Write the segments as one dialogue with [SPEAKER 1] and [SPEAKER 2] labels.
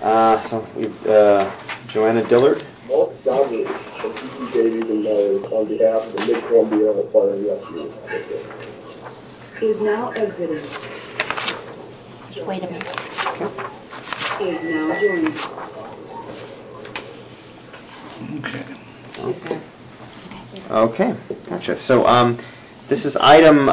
[SPEAKER 1] So we've Joanna Dillard.
[SPEAKER 2] Mark Douglas from TC Davies and Myers on behalf of the Mid-Columbia Fire and Rescue.
[SPEAKER 3] Is now exiting.
[SPEAKER 4] Just wait a minute.
[SPEAKER 1] Okay.
[SPEAKER 3] Is now joining.
[SPEAKER 5] Okay.
[SPEAKER 3] She's there.
[SPEAKER 1] Okay, gotcha. So this is item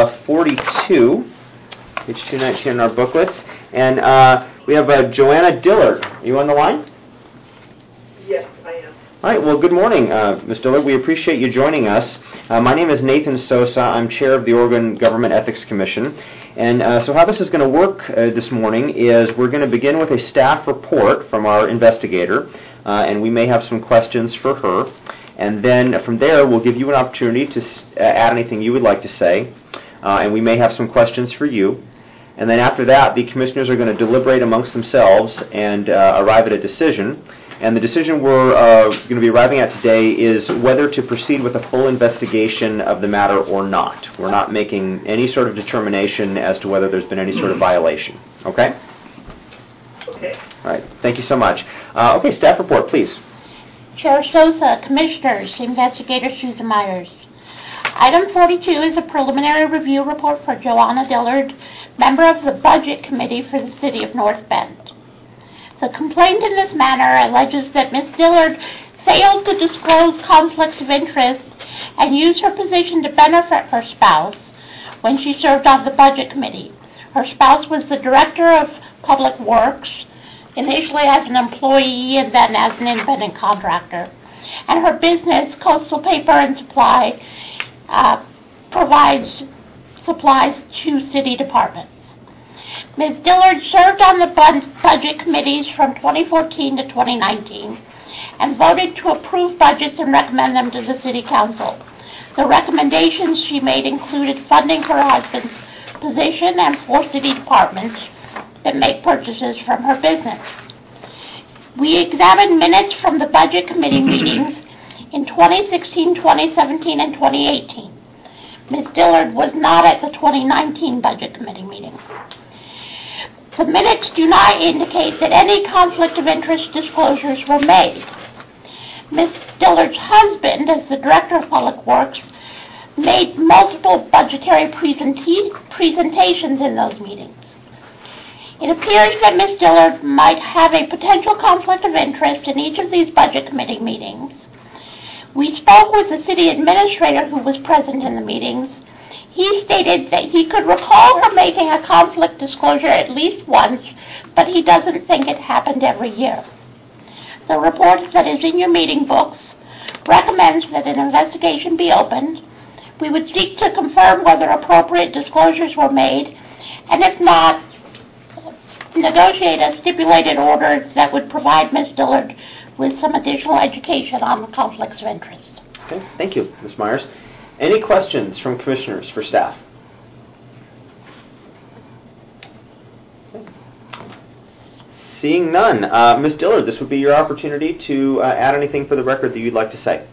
[SPEAKER 1] 42, page 219 in our booklets, and we have Joanna Dillard. Are you on the line?
[SPEAKER 6] Yes, I am.
[SPEAKER 1] All right, well, good morning, Ms. Dillard. We appreciate you joining us. My name is Nathan Sosa. I'm chair of the Oregon Government Ethics Commission. And so how this is going to work this morning is we're going to begin with a staff report from our investigator, and we may have some questions for her. And then from there, we'll give you an opportunity to add anything you would like to say, and we may have some questions for you. And then after that, the commissioners are going to deliberate amongst themselves and arrive at a decision. And the decision we're going to be arriving at today is whether to proceed with a full investigation of the matter or not. We're not making any sort of determination as to whether there's been any sort of violation. Okay?
[SPEAKER 6] Okay.
[SPEAKER 1] All right. Thank you so much. Okay, staff report, please.
[SPEAKER 4] Chair Sosa, Commissioners, Investigator Susan Myers. Item 42 is a preliminary review report for Joanna Dillard, member of the Budget Committee for the City of North Bend. The complaint in this matter alleges that Ms. Dillard failed to disclose conflicts of interest and used her position to benefit her spouse when she served on the Budget Committee. Her spouse was the Director of Public Works, initially as an employee and then as an independent contractor. And her business, Coastal Paper and Supply, provides supplies to city departments. Ms. Dillard served on the budget committees from 2014 to 2019 and voted to approve budgets and recommend them to the City Council. The recommendations she made included funding her husband's position and 4 city departments that make purchases from her business. We examined minutes from the Budget Committee meetings in 2016, 2017, and 2018. Ms. Dillard was not at the 2019 Budget Committee meeting. The minutes do not indicate that any conflict of interest disclosures were made. Ms. Dillard's husband, as the Director of Public Works, made multiple budgetary presentations in those meetings. It appears that Ms. Dillard might have a potential conflict of interest in each of these Budget Committee meetings. We spoke with the city administrator who was present in the meetings. He stated that he could recall her making a conflict disclosure at least once, but he doesn't think it happened every year. The report that is in your meeting books recommends that an investigation be opened. We would seek to confirm whether appropriate disclosures were made, and if not, negotiate a stipulated order that would provide Ms. Dillard with some additional education on the conflicts of interest.
[SPEAKER 1] Okay, thank you, Ms. Myers. Any questions from commissioners for staff? Okay. Seeing none, Ms. Dillard, this would be your opportunity to add anything for the record that you'd like to say.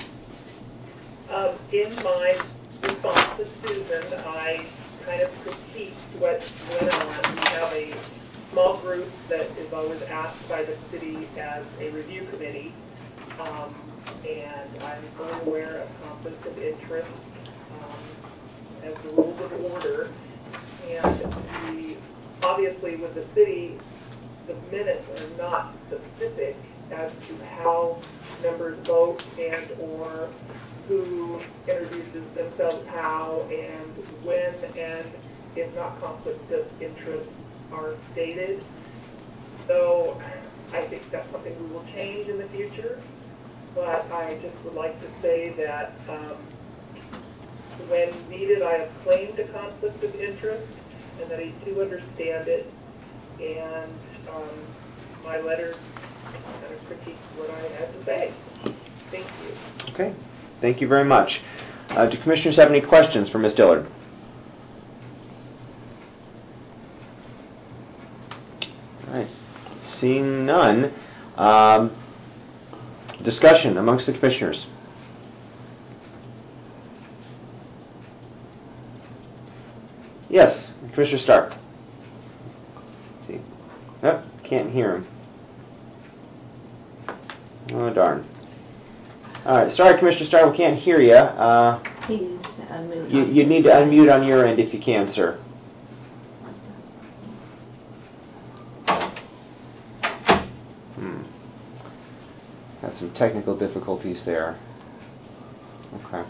[SPEAKER 6] In my response to Susan, I kind of critiqued what went on. We have a small group that is always asked by the city as a review committee, and I'm fully aware of conflicts of interest as the rules of order. And obviously with the city, the minutes are not specific as to how members vote and or who introduces themselves how and when, and if not conflicts of interest are stated. So I think that's something we will change in the future, but I just would like to say that when needed, I have claimed a conflict of interest and that I do understand it, and my letter kind of critiques what I had to say. Thank you.
[SPEAKER 1] Okay, thank you very much. Do commissioners have any questions for Ms. Dillard? All right, seeing none, discussion amongst the commissioners. Yes, Commissioner Stark. Let's see. Nope, can't hear him. Oh, darn. All right, sorry, Commissioner Starr, we can't hear you.
[SPEAKER 3] He needs to unmute.
[SPEAKER 1] You need to unmute on your end if you can, sir. Got some technical difficulties there. Okay.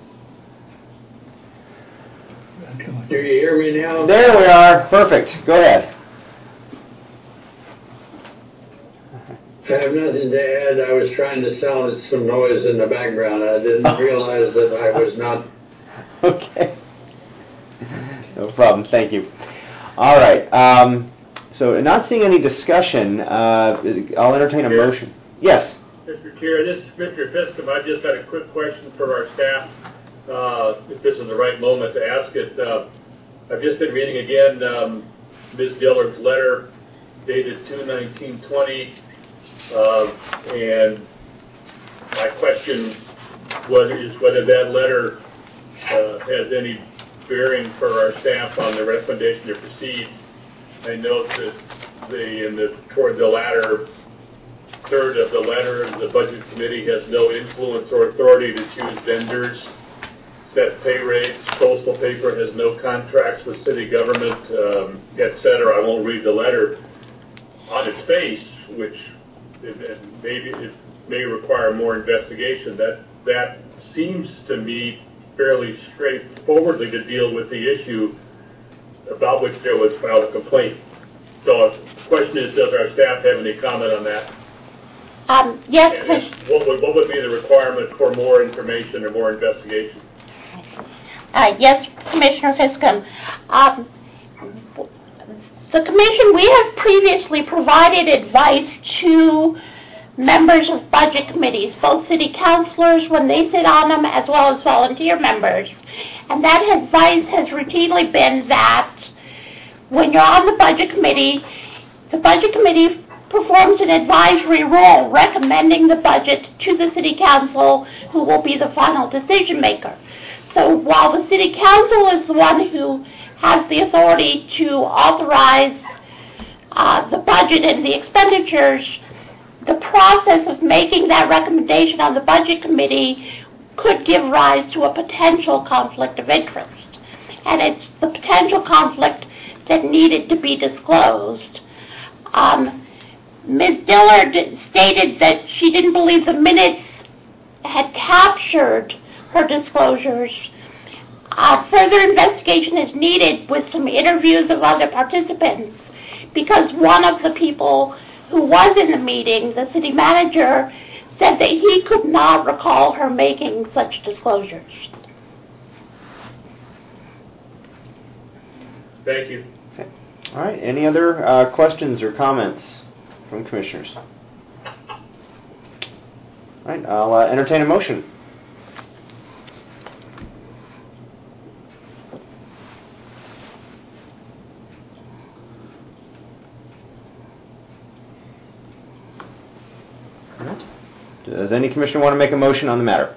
[SPEAKER 5] Do you hear me now?
[SPEAKER 1] There we are. Perfect. Go ahead.
[SPEAKER 5] I have nothing to add. I was trying to sound some noise in the background. I didn't realize that I was not.
[SPEAKER 1] Okay. No problem. Thank you. All right. So, not seeing any discussion, I'll entertain a motion. Yes.
[SPEAKER 7] Mr. Chair, this is Mr. Fiscom. I've just got a quick question for our staff, if this is the right moment to ask it. I've just been reading again Ms. Dillard's letter dated 2/19/20, and my question is whether that letter has any bearing for our staff on the recommendation to proceed. I note that toward the latter third of the letter, the Budget Committee has no influence or authority to choose vendors, set pay rates, Coastal Paper has no contracts with city government, etc. I won't read the letter. On its face, which maybe it may require more investigation, that seems to me fairly straightforwardly to deal with the issue about which there was filed a complaint. So the question is, does our staff have any comment on that?
[SPEAKER 4] Yes,
[SPEAKER 7] What would be the requirement for more information or more investigation?
[SPEAKER 4] Yes, Commissioner Fiscom. The Commission, we have previously provided advice to members of budget committees, both city councilors when they sit on them, as well as volunteer members. And that advice has routinely been that when you're on the budget committee performs an advisory role recommending the budget to the city council, who will be the final decision maker. So while the city council is the one who has the authority to authorize the budget and the expenditures, the process of making that recommendation on the budget committee could give rise to a potential conflict of interest. And it's the potential conflict that needed to be disclosed. Ms. Dillard stated that she didn't believe the minutes had captured her disclosures. Further investigation is needed with some interviews of other participants, because one of the people who was in the meeting, the city manager, said that he could not recall her making such disclosures.
[SPEAKER 7] Thank you.
[SPEAKER 1] Okay. All right. Any other questions or comments from commissioners? All right. I'll entertain a motion. All right. Does any commissioner want to make a motion on the matter?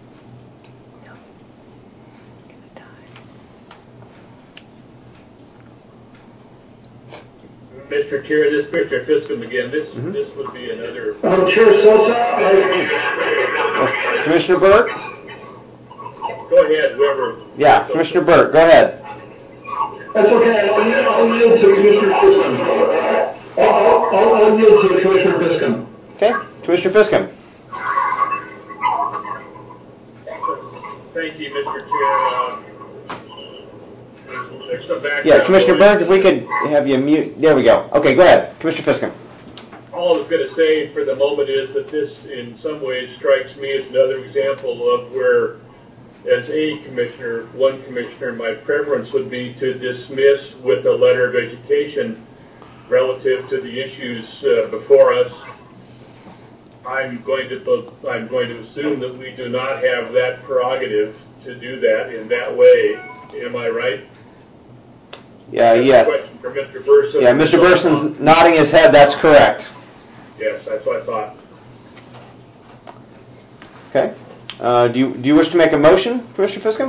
[SPEAKER 7] Mr. Chair, this is Mr. Fiscom again. This would be another.
[SPEAKER 2] Chair Sosa,
[SPEAKER 1] Commissioner Burke?
[SPEAKER 7] Go ahead, whoever.
[SPEAKER 1] Yeah, Commissioner Burke, go ahead.
[SPEAKER 2] that's okay. I'll yield to Commissioner Fiscom. I'll yield to Commissioner Fiscom.
[SPEAKER 1] Okay, Commissioner Fiscom.
[SPEAKER 7] Thank you, Mr. Chair. There's some background.
[SPEAKER 1] Yeah, Commissioner
[SPEAKER 7] noise.
[SPEAKER 1] Burke, if we could have you mute. There we go. Okay, go ahead. Commissioner Fiscom.
[SPEAKER 7] All I was going to say for the moment is that this, in some ways, strikes me as another example of where, as a commissioner, one commissioner, my preference would be to dismiss with a letter of education relative to the issues before us. I'm going to assume that we do not have that prerogative to do that in that way. Am I right?
[SPEAKER 1] Yeah.
[SPEAKER 7] Question for Mr. Burson.
[SPEAKER 1] Yeah, Mr. Burson's nodding his head. That's correct.
[SPEAKER 7] Yes, that's what I thought.
[SPEAKER 1] Okay. Do you wish to make a motion, Commissioner Fiscom?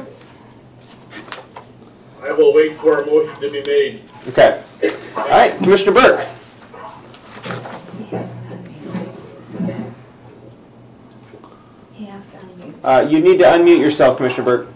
[SPEAKER 7] I will wait for a motion to be made.
[SPEAKER 1] Okay. All right, Commissioner Burke. You need to unmute yourself, Commissioner Burke.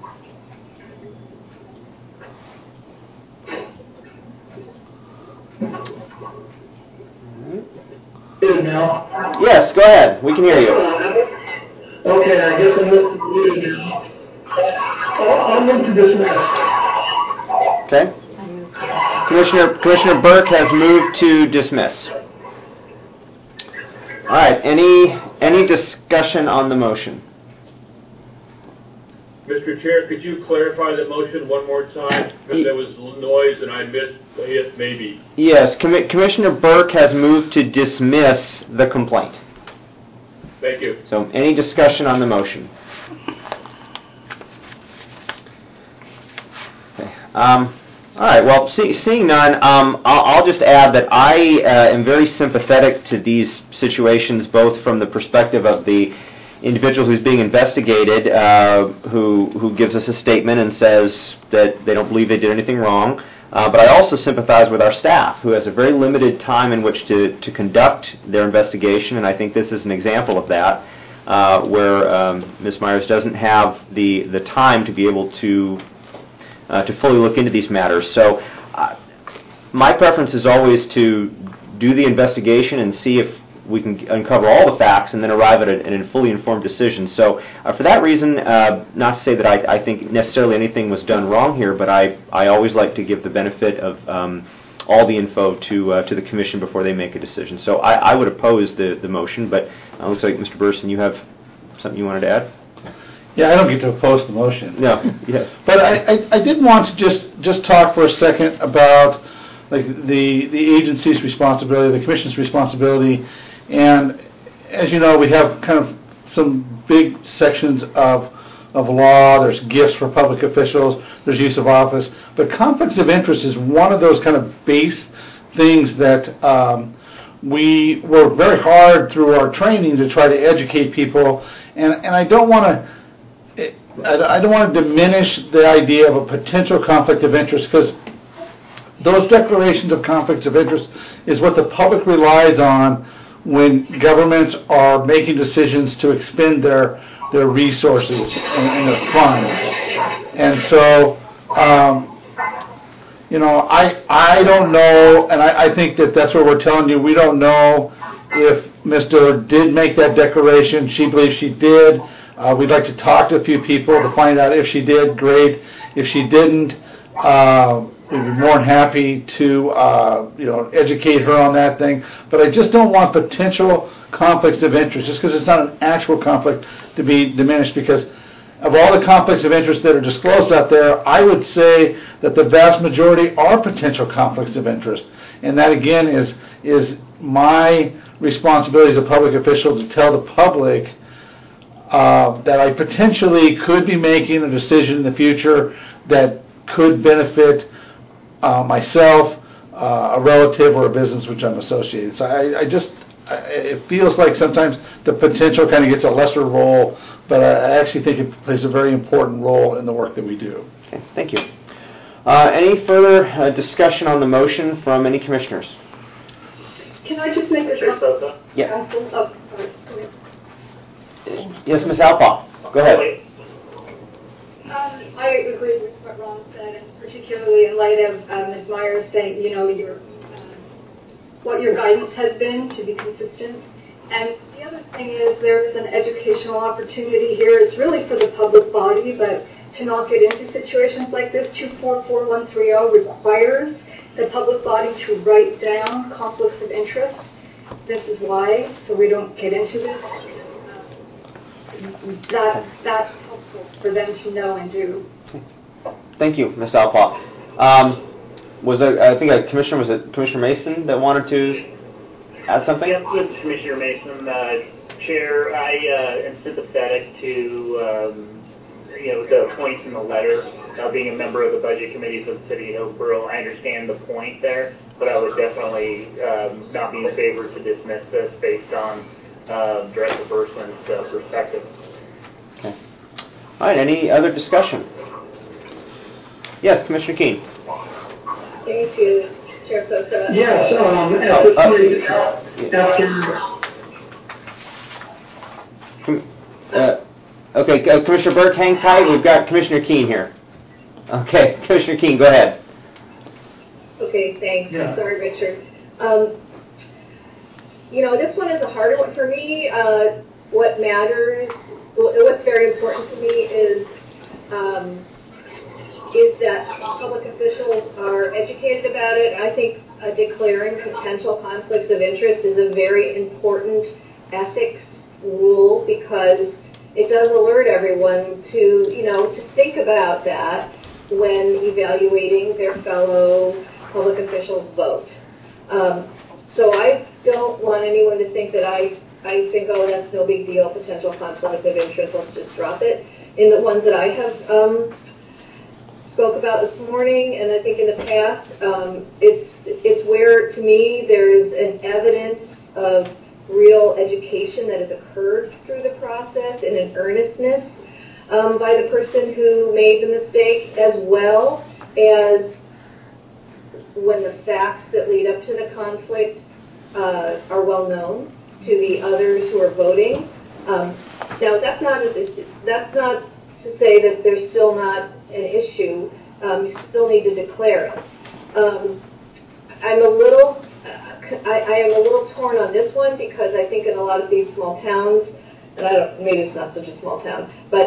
[SPEAKER 2] Good now.
[SPEAKER 1] Yes, go ahead. We can hear you.
[SPEAKER 2] Okay, I guess I'm muted now. I'll move to dismiss.
[SPEAKER 1] Okay. Commissioner Burke has moved to dismiss. All right. Any discussion on the motion?
[SPEAKER 7] Mr. Chair, could you clarify the motion one more time? Because there was noise and I missed it, maybe.
[SPEAKER 1] Yes, Commissioner Burke has moved to dismiss the complaint.
[SPEAKER 7] Thank you.
[SPEAKER 1] So, any discussion on the motion? Okay. All right. Well, seeing none, I'll just add that I am very sympathetic to these situations, both from the perspective of the individual who's being investigated, who gives us a statement and says that they don't believe they did anything wrong. But I also sympathize with our staff, who has a very limited time in which to conduct their investigation, and I think this is an example of that, where Ms. Myers doesn't have the time to be able to fully look into these matters. So my preference is always to do the investigation and see if we can uncover all the facts and then arrive at a fully informed decision. So for that reason, not to say that I think necessarily anything was done wrong here, but I always like to give the benefit of all the info to the Commission before they make a decision. So I would oppose the motion, but it looks like, Mr. Burson, you have something you wanted to add?
[SPEAKER 8] Yeah, I don't get to oppose the motion.
[SPEAKER 1] No. Yeah.
[SPEAKER 8] But I did want to just talk for a second about like the agency's responsibility, the Commission's responsibility. And as you know, we have kind of some big sections of law. There's gifts for public officials. There's use of office. But conflicts of interest is one of those kind of base things that we work very hard through our training to try to educate people. And I don't want to diminish the idea of a potential conflict of interest, because those declarations of conflicts of interest is what the public relies on when governments are making decisions to expend their resources and their funds. And so, I don't know, and I think that's what we're telling you. We don't know if Ms. Dillard did make that declaration. She believes she did. We'd like to talk to a few people to find out if she did. Great. If she didn't, we'd be more than happy to, educate her on that thing. But I just don't want potential conflicts of interest, just because it's not an actual conflict, to be diminished. Because of all the conflicts of interest that are disclosed out there, I would say that the vast majority are potential conflicts of interest. And that, again, is my responsibility as a public official to tell the public that I potentially could be making a decision in the future that could benefit myself, a relative, or a business which I'm associated. So it feels like sometimes the potential kind of gets a lesser role, but I actually think it plays a very important role in the work that we do.
[SPEAKER 1] Okay, thank you. Any further discussion on the motion from any commissioners?
[SPEAKER 9] Can I just make a comment?
[SPEAKER 1] Yeah.
[SPEAKER 9] Go ahead.
[SPEAKER 1] Yes, Ms. Alpha. Go ahead.
[SPEAKER 9] I agree with what Ron said, and particularly in light of Ms. Myers saying, what your guidance has been to be consistent. And the other thing is there is an educational opportunity here. It's really for the public body, but to not get into situations like this, 244130 requires the public body to write down conflicts of interest. This is why, so we don't get into this. That's helpful for them to know and do.
[SPEAKER 1] Thank you, Ms. Alpha. Was it Commissioner Mason that wanted to add something?
[SPEAKER 10] Yes, this is Commissioner Mason. Chair, I am sympathetic to the points in the letter. Being a member of the Budget Committee for the City of Hillsborough, I understand the point there, but I would definitely not be in favor to dismiss this based on Director Bursland's perspective.
[SPEAKER 1] Okay. All right. Any other discussion? Yes, Commissioner Keene.
[SPEAKER 9] Thank you, Chair Sosa.
[SPEAKER 2] Yes,
[SPEAKER 1] Okay, Commissioner Burke, hang tight. We've got Commissioner Keene here. Okay, Commissioner Keene, go ahead.
[SPEAKER 11] Okay, thanks.
[SPEAKER 2] Yeah.
[SPEAKER 11] Sorry, Richard. This one is a harder one for me. What matters, what's very important to me is that public officials are educated about it. I think declaring potential conflicts of interest is a very important ethics rule because it does alert everyone to think about that when evaluating their fellow public officials' vote. So I don't want anyone to think that I think, oh, that's no big deal, potential conflict of interest, let's just drop it. In the ones that I have spoke about this morning, and I think in the past, it's where, to me, there's an evidence of real education that has occurred through the process and an earnestness by the person who made the mistake, as well as when the facts that lead up to the conflict are well known to the others who are voting. Now, that's not to say that there's still not an issue. You still need to declare it. I am a little torn on this one because I think in a lot of these small towns, and maybe it's not such a small town, but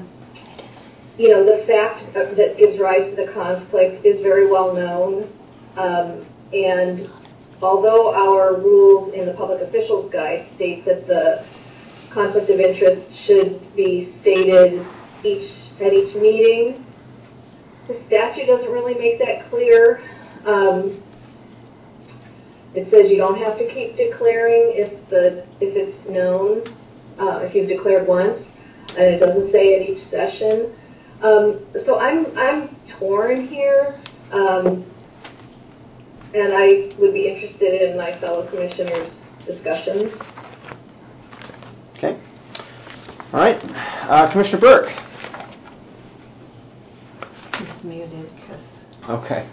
[SPEAKER 11] the fact that gives rise to the conflict is very well known. And although our rules in the Public Officials Guide state that the conflict of interest should be stated at each meeting, the statute doesn't really make that clear. It says you don't have to keep declaring if it's known, if you've declared once, and it doesn't say at each session. So I'm torn here. And I would be interested in my fellow commissioners' discussions.
[SPEAKER 1] Okay. All right. Commissioner Burke.
[SPEAKER 3] It's muted because...
[SPEAKER 1] Okay.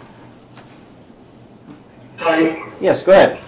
[SPEAKER 2] Hi.
[SPEAKER 1] Yes, go ahead.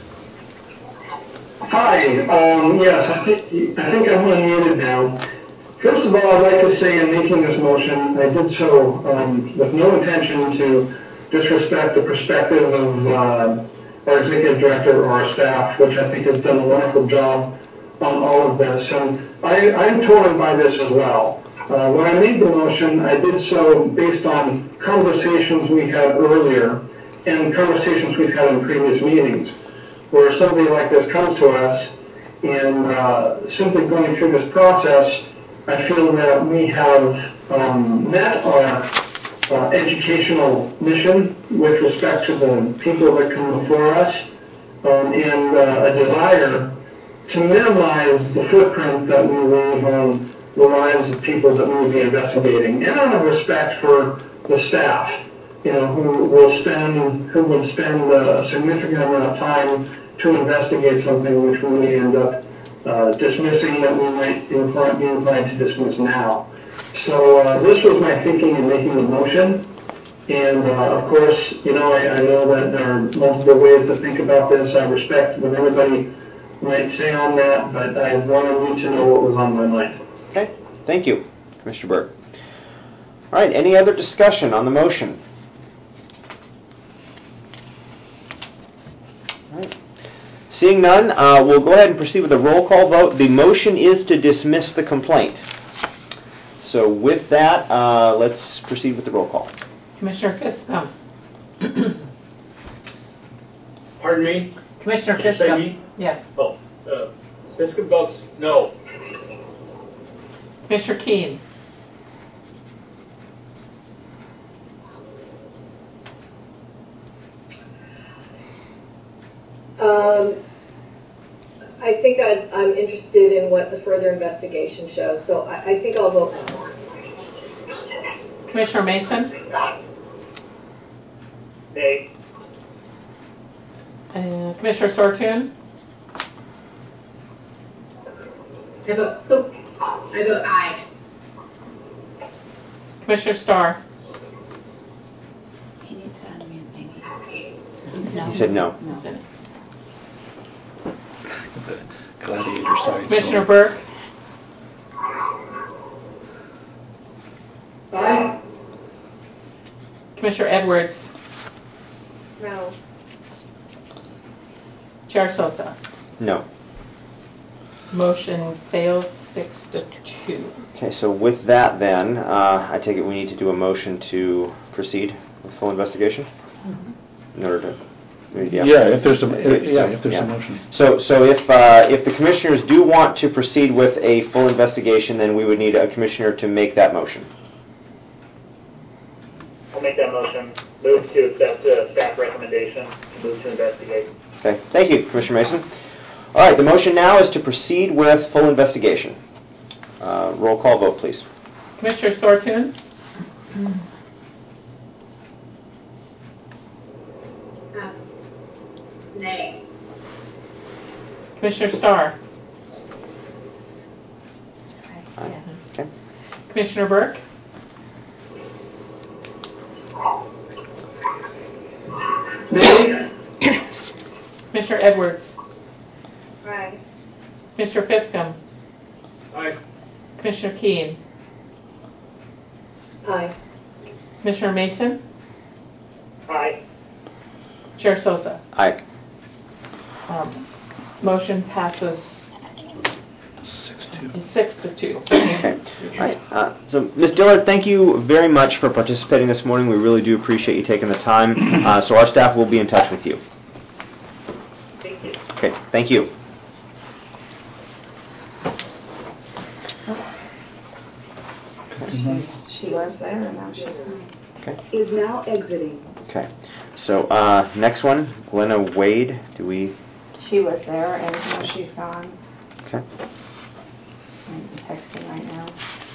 [SPEAKER 2] Hi. Yes, I think I'm unmuted now. First of all, I'd like to say in making this motion, I did so with no intention to disrespect the perspective of our executive director or our staff, which I think has done a wonderful job on all of this. And I'm torn by this as well. When I made the motion, I did so based on conversations we had earlier and conversations we've had in previous meetings, where somebody like this comes to us and simply going through this process, I feel that we have met our educational mission with respect to the people that come before us, and a desire to minimize the footprint that we leave on the lives of people that we will be investigating, and out of respect for the staff, who would spend a significant amount of time to investigate something which we may end up dismissing, that we might be inclined to dismiss now. So this was my thinking in making the motion, and of course, I know that there are multiple ways to think about this. I respect what everybody might say on that, but I wanted you to know what was on my mind.
[SPEAKER 1] Okay, thank you, Commissioner Burke. All right, any other discussion on the motion? All right. Seeing none, we'll go ahead and proceed with a roll call vote. The motion is to dismiss the complaint. So with that, let's proceed with the roll call.
[SPEAKER 12] Commissioner Fiska.
[SPEAKER 7] Pardon me?
[SPEAKER 12] Commissioner
[SPEAKER 7] Did you say
[SPEAKER 12] Fiska.
[SPEAKER 7] me?
[SPEAKER 12] Yes.
[SPEAKER 7] Oh, Fiska votes no.
[SPEAKER 12] Commissioner Keene.
[SPEAKER 11] I think I'm interested in what the further investigation shows, so I think I'll vote no.
[SPEAKER 12] Commissioner Mason.
[SPEAKER 10] Nay.
[SPEAKER 12] Commissioner Sortune.
[SPEAKER 11] I vote aye.
[SPEAKER 12] Commissioner Starr.
[SPEAKER 3] He needs to unmute maybe. No.
[SPEAKER 1] He said no.
[SPEAKER 3] No.
[SPEAKER 8] The gladiator side.
[SPEAKER 12] Commissioner Burke. Commissioner Edwards,
[SPEAKER 11] No.
[SPEAKER 12] Chair Sosa.
[SPEAKER 1] No.
[SPEAKER 12] Motion fails 6-2.
[SPEAKER 1] Okay, so with that then, I take it we need to do a motion to proceed with full investigation? In order to...
[SPEAKER 8] Yeah, if there's a motion.
[SPEAKER 1] So if the commissioners do want to proceed with a full investigation, then we would need a commissioner to make that motion.
[SPEAKER 10] I'll make that motion. Move to accept the staff recommendation. Move to investigate.
[SPEAKER 1] Okay, thank you, Commissioner Mason. All right, the motion now is to proceed with full investigation. Roll call vote, please.
[SPEAKER 12] Commissioner Sortune,
[SPEAKER 11] Nay.
[SPEAKER 12] Commissioner Starr,
[SPEAKER 1] Okay.
[SPEAKER 12] Commissioner Burke,
[SPEAKER 2] Nay.
[SPEAKER 12] Commissioner Edwards,
[SPEAKER 11] Aye.
[SPEAKER 12] Commissioner Fiscom,
[SPEAKER 7] Aye.
[SPEAKER 12] Commissioner Keen,
[SPEAKER 11] Aye.
[SPEAKER 12] Commissioner Mason,
[SPEAKER 10] Aye.
[SPEAKER 12] Chair Sosa.
[SPEAKER 1] Aye.
[SPEAKER 12] Motion passes 6-2.
[SPEAKER 1] Okay. All right. So, Ms. Dillard, thank you very much for participating this morning. We really do appreciate you taking the time. So our staff will be in touch with you.
[SPEAKER 10] Thank you.
[SPEAKER 1] Okay. Thank you.
[SPEAKER 3] She was there and now she's gone.
[SPEAKER 1] Okay.
[SPEAKER 3] Is now exiting.
[SPEAKER 1] Okay. So next one, Glenna Wade. Do we?
[SPEAKER 3] She was there and now she's gone.
[SPEAKER 1] Okay.
[SPEAKER 3] I'm texting right now.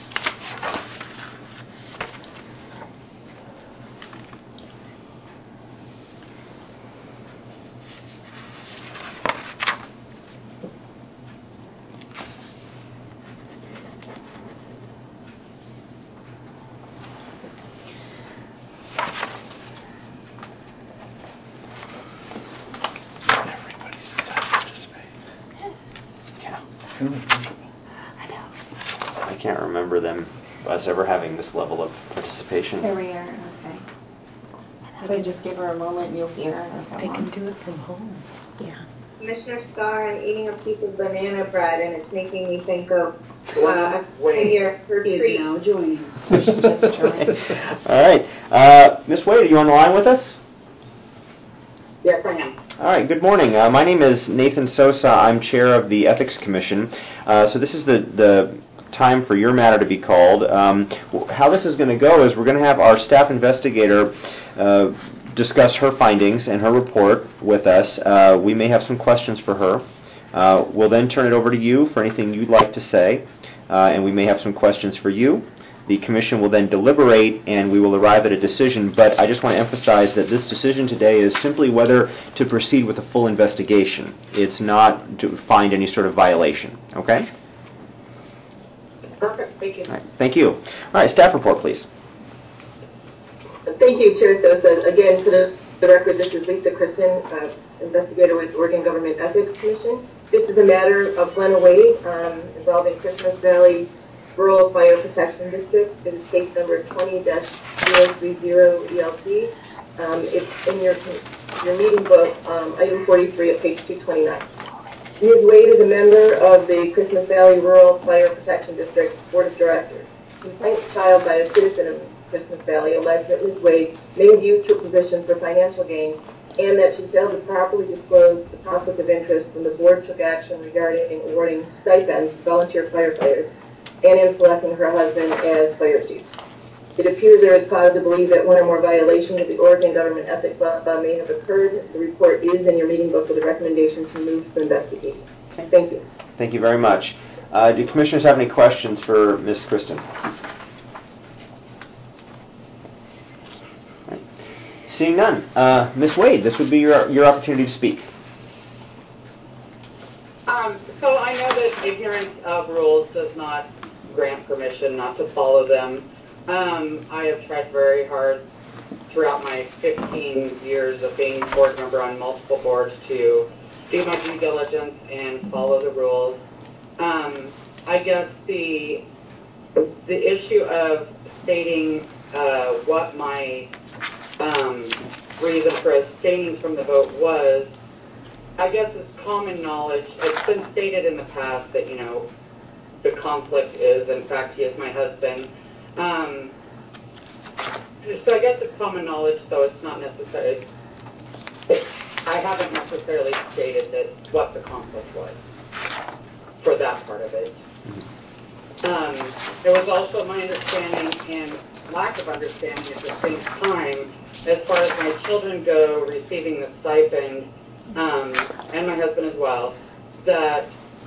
[SPEAKER 1] I can't remember us ever having this level of participation.
[SPEAKER 3] Here we are, okay. So just give her a moment and you'll hear her. They can do it from home. Yeah.
[SPEAKER 11] Commissioner Starr, I'm eating a piece of banana bread, and it's making me think of
[SPEAKER 10] Wait.
[SPEAKER 11] her
[SPEAKER 3] He
[SPEAKER 11] treat.
[SPEAKER 3] is now joining. So she just joined.
[SPEAKER 1] All right. Ms. Wade, are you on the line with us?
[SPEAKER 10] Yes, I am.
[SPEAKER 1] All right, good morning. My name is Nathan Sosa. I'm chair of the Ethics Commission. So this is the time for your matter to be called. How this is going to go is we're going to have our staff investigator discuss her findings and her report with us. We may have some questions for her. We'll then turn it over to you for anything you'd like to say, and we may have some questions for you. The commission will then deliberate and we will arrive at a decision, but I just want to emphasize that this decision today is simply whether to proceed with a full investigation. It's not to find any sort of violation, okay?
[SPEAKER 13] Perfect, thank you.
[SPEAKER 1] All right, thank you. All right, staff report, please.
[SPEAKER 13] Thank you, Chair Sosa. Again, for the record, this is Lisa Kristen, investigator with Oregon Government Ethics Commission. This is a matter of Glenna Wade involving Christmas Valley Rural Fire Protection District. It is case number 20-030-ELC. It's in your meeting book, item 43 at page 229. Ms. Wade is a member of the Christmas Valley Rural Fire Protection District Board of Directors. Complaint filed by a citizen of Christmas Valley alleged that Ms. Wade may have used her position for financial gain and that she failed to properly disclose the conflict of interest when the board took action regarding awarding stipends to volunteer firefighters and in selecting her husband as fire chief. It appears there is cause to believe that one or more violations of the Oregon Government Ethics Law may have occurred. The report is in your meeting book with a recommendation to move to investigation. Thank you.
[SPEAKER 1] Thank you very much. Do commissioners have any questions for Ms. Kristen? Right. Seeing none. Ms. Wade, this would be your opportunity to speak.
[SPEAKER 14] So I know that ignorance of rules does not grant permission not to follow them. I have tried very hard throughout my 15 years of being board member on multiple boards to do my due diligence and follow the rules. I guess the issue of stating what my reason for abstaining from the vote was, I guess it's common knowledge. It's been stated in the past that, the conflict is, in fact, he is my husband. So I guess it's common knowledge, so it's not necessary. I haven't necessarily stated that what the conflict was for that part of it. It was also my understanding and lack of understanding at the same time, as far as my children go receiving the stipend, and my husband as well, that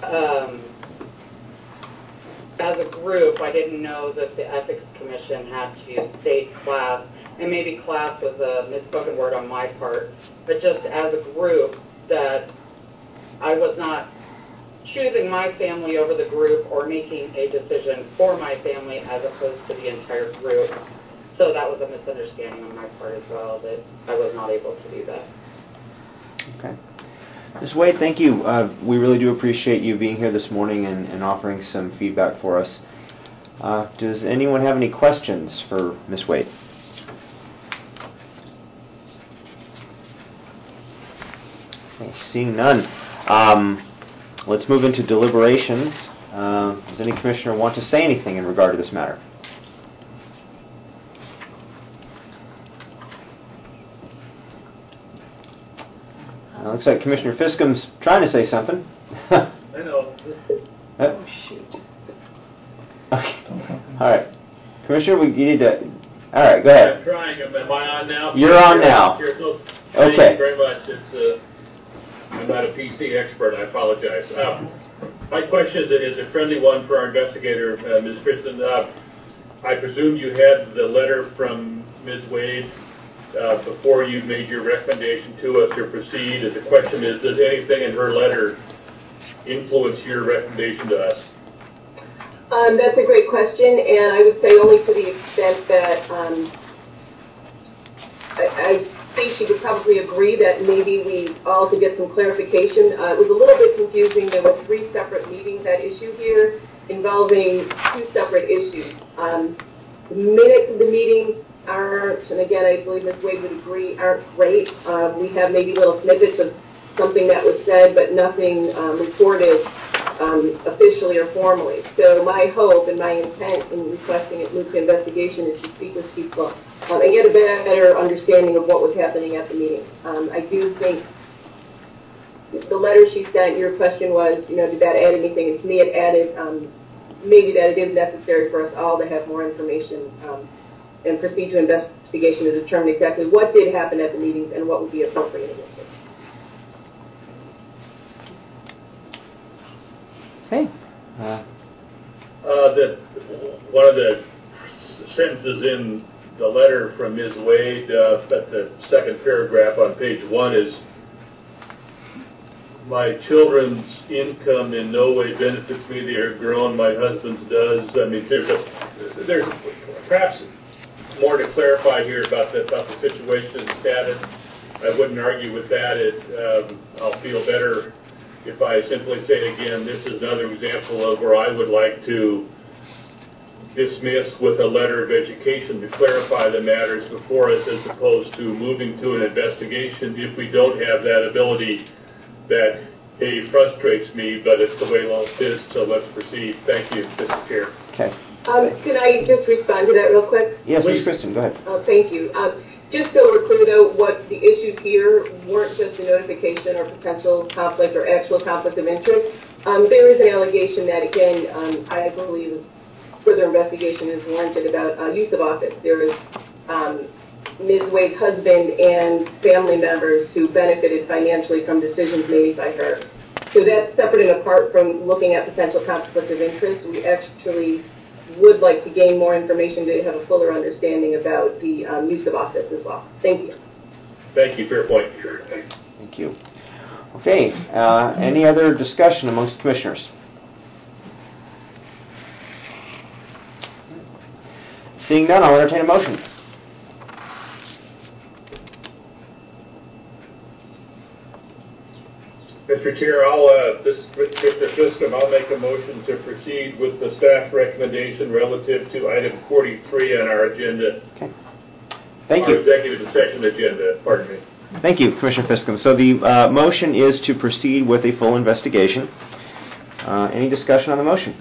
[SPEAKER 14] as a group, I didn't know that the Ethics Commission had to state class, and maybe class was a misspoken word on my part, but just as a group, that I was not choosing my family over the group or making a decision for my family as opposed to the entire group. So that was a misunderstanding on my part as well, that I was not able to do that.
[SPEAKER 1] Okay. Ms. Wade, thank you. We really do appreciate you being here this morning and offering some feedback for us. Does anyone have any questions for Ms. Wade? Okay, seeing none. Let's move into deliberations. Does any commissioner want to say anything in regard to this matter? Looks like Commissioner Fiscom's trying to say something.
[SPEAKER 7] I know.
[SPEAKER 1] Oh, shoot. Okay. All right. Commissioner, you need to... All right, go ahead.
[SPEAKER 7] I'm trying. Am I on now?
[SPEAKER 1] You're on now.
[SPEAKER 7] Thank you very much. I'm not a PC expert. I apologize. My question is a friendly one for our investigator, Ms. Kristen. I presume you had the letter from Ms. Wade before you made your recommendation to us to proceed. And the question is, does anything in her letter influence your recommendation to us?
[SPEAKER 13] That's a great question, and I would say only to the extent that I think she would probably agree that maybe we all could get some clarification. It was a little bit confusing. There were 3 separate meetings at issue here involving 2 separate issues. The minutes of the meetings aren't, and again, I believe Ms. Wade would agree, aren't great. We have maybe little snippets of something that was said, but nothing recorded officially or formally. So my hope and my intent in requesting it move to investigation is to speak with people and get a better understanding of what was happening at the meeting. I do think the letter she sent, your question was, did that add anything? And to me, it added maybe that it is necessary for us all to have more information and proceed to investigation to determine exactly what did happen at the meetings and what would be appropriate in this case.
[SPEAKER 1] Okay.
[SPEAKER 7] One of the sentences in the letter from Ms. Wade, at the second paragraph on page 1 is, my children's income in no way benefits me. They are grown. My husband's does. I mean, there's perhaps more to clarify here about the situation and status. I wouldn't argue with that. I'll feel better if I simply say again, this is another example of where I would like to dismiss with a letter of education to clarify the matters before us, as opposed to moving to an investigation if we don't have that ability. That frustrates me, but it's the way law is, so let's proceed. Thank you, Mr. Chair.
[SPEAKER 1] Okay.
[SPEAKER 13] Can I just respond to that real quick?
[SPEAKER 1] Yes, Ms. Kristen, go ahead.
[SPEAKER 13] Thank you. Just so we're clear, though, what the issues here weren't just a notification or potential conflict or actual conflict of interest. There is an allegation that, again, I believe further investigation is warranted about use of office. There is Ms. Wade's husband and family members who benefited financially from decisions made by her. So that's separate and apart from looking at potential conflict of interest. We actually would like to gain more information to have a fuller understanding about the use of office as well. Thank you.
[SPEAKER 7] Thank you. Fair point.
[SPEAKER 1] Thank you. Okay. Any other discussion amongst commissioners? Seeing none, I'll entertain a motion.
[SPEAKER 7] Mr. Chair, Mr. Fiscom, I'll make a motion to proceed with the staff recommendation relative to item 43 on our agenda.
[SPEAKER 1] Okay. Thank
[SPEAKER 7] our
[SPEAKER 1] you.
[SPEAKER 7] executive session agenda. Pardon me.
[SPEAKER 1] Thank you, Commissioner Fiscum. So the motion is to proceed with a full investigation. Any discussion on the motion?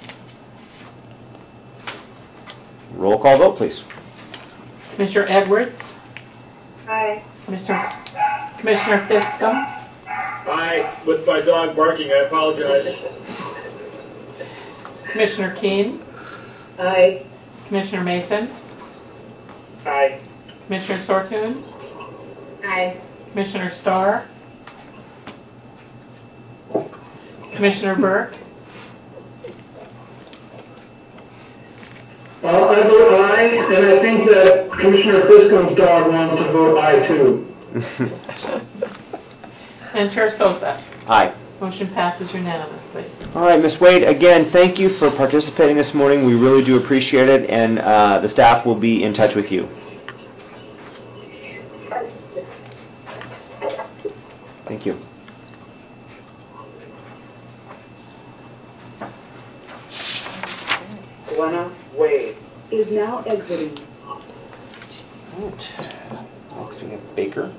[SPEAKER 1] Roll call vote, please.
[SPEAKER 12] Commissioner Edwards?
[SPEAKER 11] Aye.
[SPEAKER 12] Commissioner Fiscum?
[SPEAKER 7] Aye. With my dog barking, I apologize.
[SPEAKER 12] Commissioner Keane?
[SPEAKER 13] Aye.
[SPEAKER 12] Commissioner Mason?
[SPEAKER 10] Aye.
[SPEAKER 12] Commissioner Sortune?
[SPEAKER 11] Aye.
[SPEAKER 12] Commissioner Starr? Commissioner Burke?
[SPEAKER 2] I vote aye, and I think that Commissioner Fiscum's dog wants to vote aye too.
[SPEAKER 12] And Chair Sosa?
[SPEAKER 1] Aye.
[SPEAKER 12] Motion passes unanimously.
[SPEAKER 1] All right, Ms. Wade, again, thank you for participating this morning. We really do appreciate it, and the staff will be in touch with you. Thank you.
[SPEAKER 10] Glenna Wade
[SPEAKER 11] is now exiting.
[SPEAKER 1] Right. Next we have Baker.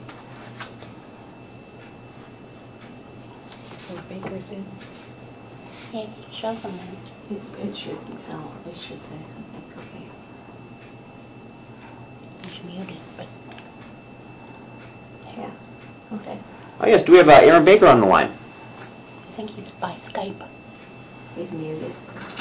[SPEAKER 3] Baker's in.
[SPEAKER 4] It shows them.
[SPEAKER 3] It should tell. It should say something. Okay.
[SPEAKER 4] He's muted, but
[SPEAKER 3] Yeah. Okay.
[SPEAKER 1] Oh, yes, do we have Aaron Baker on the line?
[SPEAKER 4] I think he's by Skype.
[SPEAKER 3] He's muted.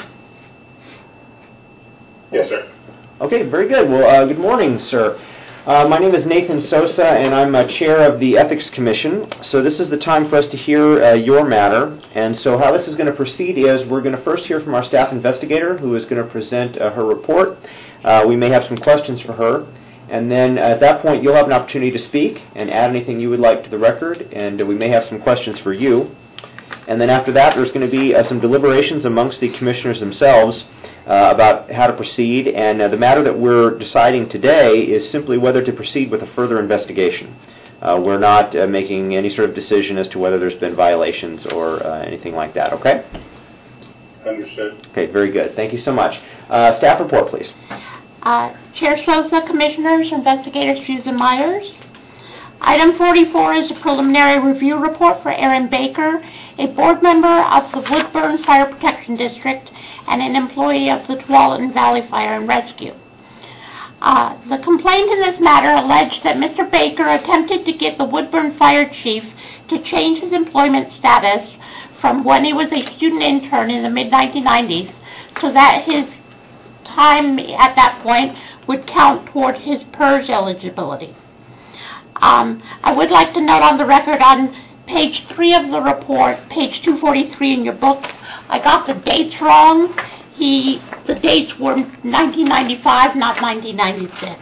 [SPEAKER 7] Yes, sir.
[SPEAKER 1] Okay, very good. Well, good morning, sir. My name is Nathan Sosa, and I'm chair of the Ethics Commission. So this is the time for us to hear your matter. And so how this is going to proceed is we're going to first hear from our staff investigator, who is going to present her report. We may have some questions for her. And then at that point, you'll have an opportunity to speak and add anything you would like to the record. And we may have some questions for you. And then after that, there's going to be some deliberations amongst the commissioners themselves about how to proceed, and the matter that we're deciding today is simply whether to proceed with a further investigation. We're not making any sort of decision as to whether there's been violations or anything like that, okay?
[SPEAKER 7] Understood.
[SPEAKER 1] Okay, very good. Thank you so much. Staff report, please.
[SPEAKER 4] Chair Sosa, Commissioners, Investigator Susan Myers. Item 44 is a preliminary review report for Aaron Baker, a board member of the Woodburn Fire Protection District and an employee of the Tualatin Valley Fire and Rescue. The complaint in this matter alleged that Mr. Baker attempted to get the Woodburn Fire Chief to change his employment status from when he was a student intern in the mid-1990s so that his time at that point would count toward his PERS eligibility. I would like to note on the record on page 3 of the report, page 243 in your books, I got the dates wrong. The dates were 1995, not 1996.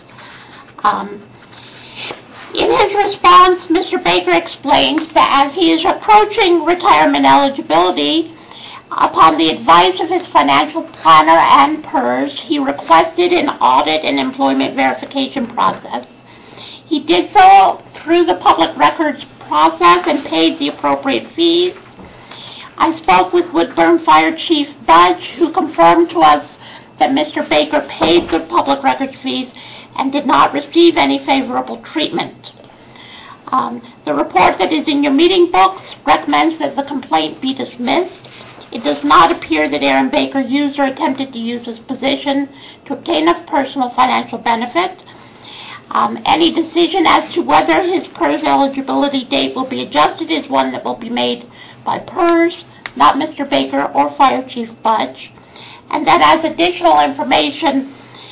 [SPEAKER 4] In his response, Mr. Baker explained that as he is approaching retirement eligibility, upon the advice of his financial planner and PERS, he requested an audit and employment verification process. He did so through the public records process and paid the appropriate fees. I spoke with Woodburn Fire Chief Budge, who confirmed to us that Mr. Baker paid the public records fees and did not receive any favorable treatment. The report that is in your meeting books recommends that the complaint be dismissed. It does not appear that Aaron Baker used or attempted to use his position to obtain a personal financial benefit. Any decision as to whether his PERS eligibility date will be adjusted is one that will be made by PERS, not Mr. Baker or Fire Chief Budge. And that as additional information,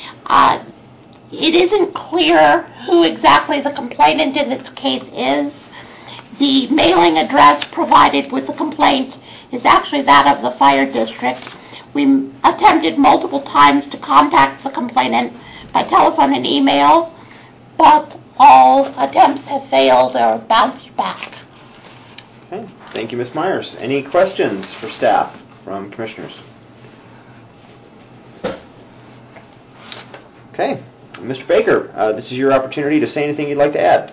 [SPEAKER 4] it isn't clear who exactly the complainant in this case is. The mailing address provided with the complaint is actually that of the fire district. We attempted multiple times to contact the complainant by telephone and email, but all attempts have failed or bounced back.
[SPEAKER 1] Okay. Thank you, Ms. Myers. Any questions for staff from commissioners? Okay. Mr. Baker, this is your opportunity to say anything you'd like to add.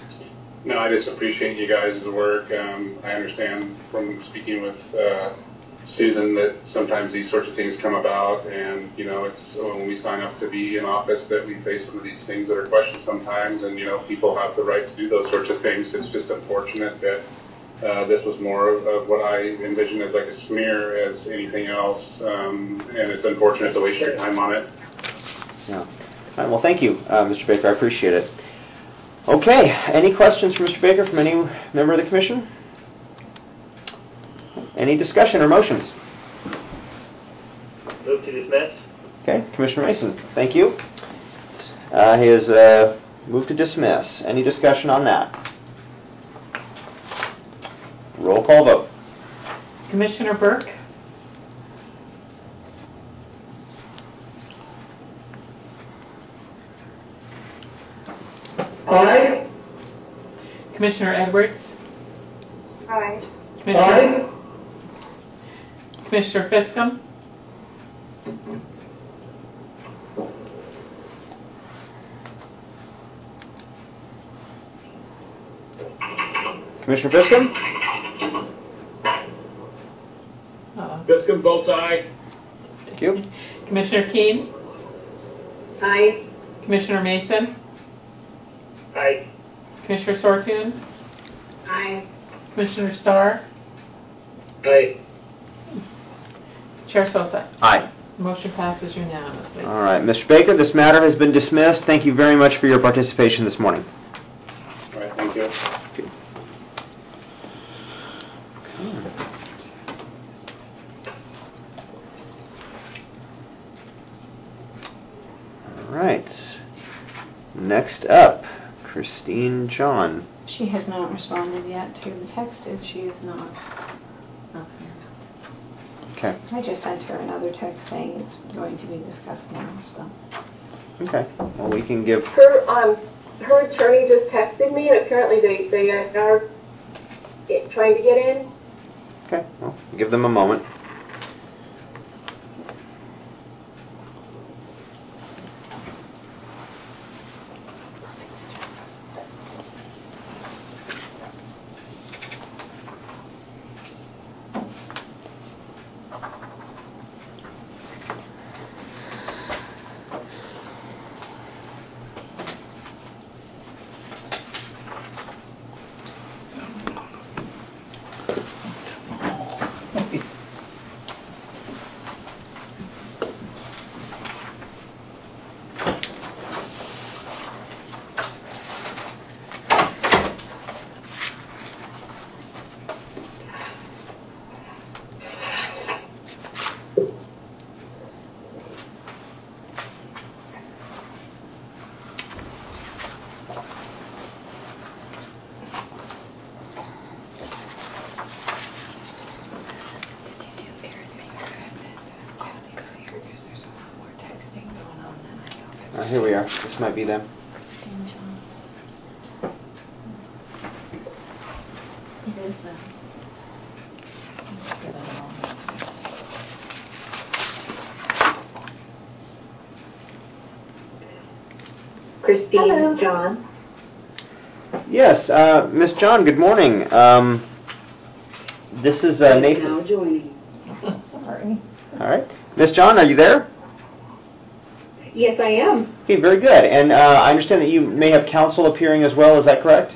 [SPEAKER 15] No, I just appreciate you guys' work. I understand from speaking with Susan, that sometimes these sorts of things come about, and it's when we sign up to be in office that we face some of these things that are questioned sometimes, and people have the right to do those sorts of things. It's just unfortunate that this was more of what I envision as like a smear as anything else, and it's unfortunate to waste your time on it.
[SPEAKER 1] Yeah. All right, well, thank you, Mr. Baker. I appreciate it. Okay, any questions for Mr. Baker from any member of the Commission? Any discussion or motions?
[SPEAKER 10] Move to dismiss.
[SPEAKER 1] Okay, Commissioner Mason, thank you. He has moved to dismiss. Any discussion on that? Roll call vote.
[SPEAKER 12] Commissioner Burke?
[SPEAKER 2] Aye.
[SPEAKER 12] Commissioner Edwards?
[SPEAKER 11] Aye.
[SPEAKER 12] Commissioner, Commissioner Fiscom?
[SPEAKER 1] Commissioner Fiscom?
[SPEAKER 7] Fiscom votes aye.
[SPEAKER 1] Thank you.
[SPEAKER 12] Commissioner Keene?
[SPEAKER 11] Aye.
[SPEAKER 12] Commissioner Mason?
[SPEAKER 10] Aye.
[SPEAKER 12] Commissioner Sortune?
[SPEAKER 11] Aye.
[SPEAKER 12] Commissioner Starr?
[SPEAKER 10] Aye.
[SPEAKER 12] Chair Sosa?
[SPEAKER 1] Aye.
[SPEAKER 12] Motion passes unanimously.
[SPEAKER 1] All right, Mr. Baker, this matter has been dismissed. Thank you very much for your participation this morning.
[SPEAKER 15] All right, thank you.
[SPEAKER 1] Okay. All right. Next up, Christine John.
[SPEAKER 3] She has not responded yet to the text, and she is not up here.
[SPEAKER 1] Okay.
[SPEAKER 3] I just sent her another text saying it's going to be discussed now, so.
[SPEAKER 1] Okay. Well, we can give...
[SPEAKER 13] Her attorney just texted me, and apparently they are trying to get in.
[SPEAKER 1] Okay. Well, give them a moment. Here we are. This might be them.
[SPEAKER 3] It is them.
[SPEAKER 11] Christine. Hello. John.
[SPEAKER 1] Yes, Miss John, good morning. This is Nathan.
[SPEAKER 11] Now joining.
[SPEAKER 3] Sorry.
[SPEAKER 1] All right. Miss John, are you there?
[SPEAKER 11] Yes, I am.
[SPEAKER 1] Okay, very good. And I understand that you may have counsel appearing as well. Is that correct?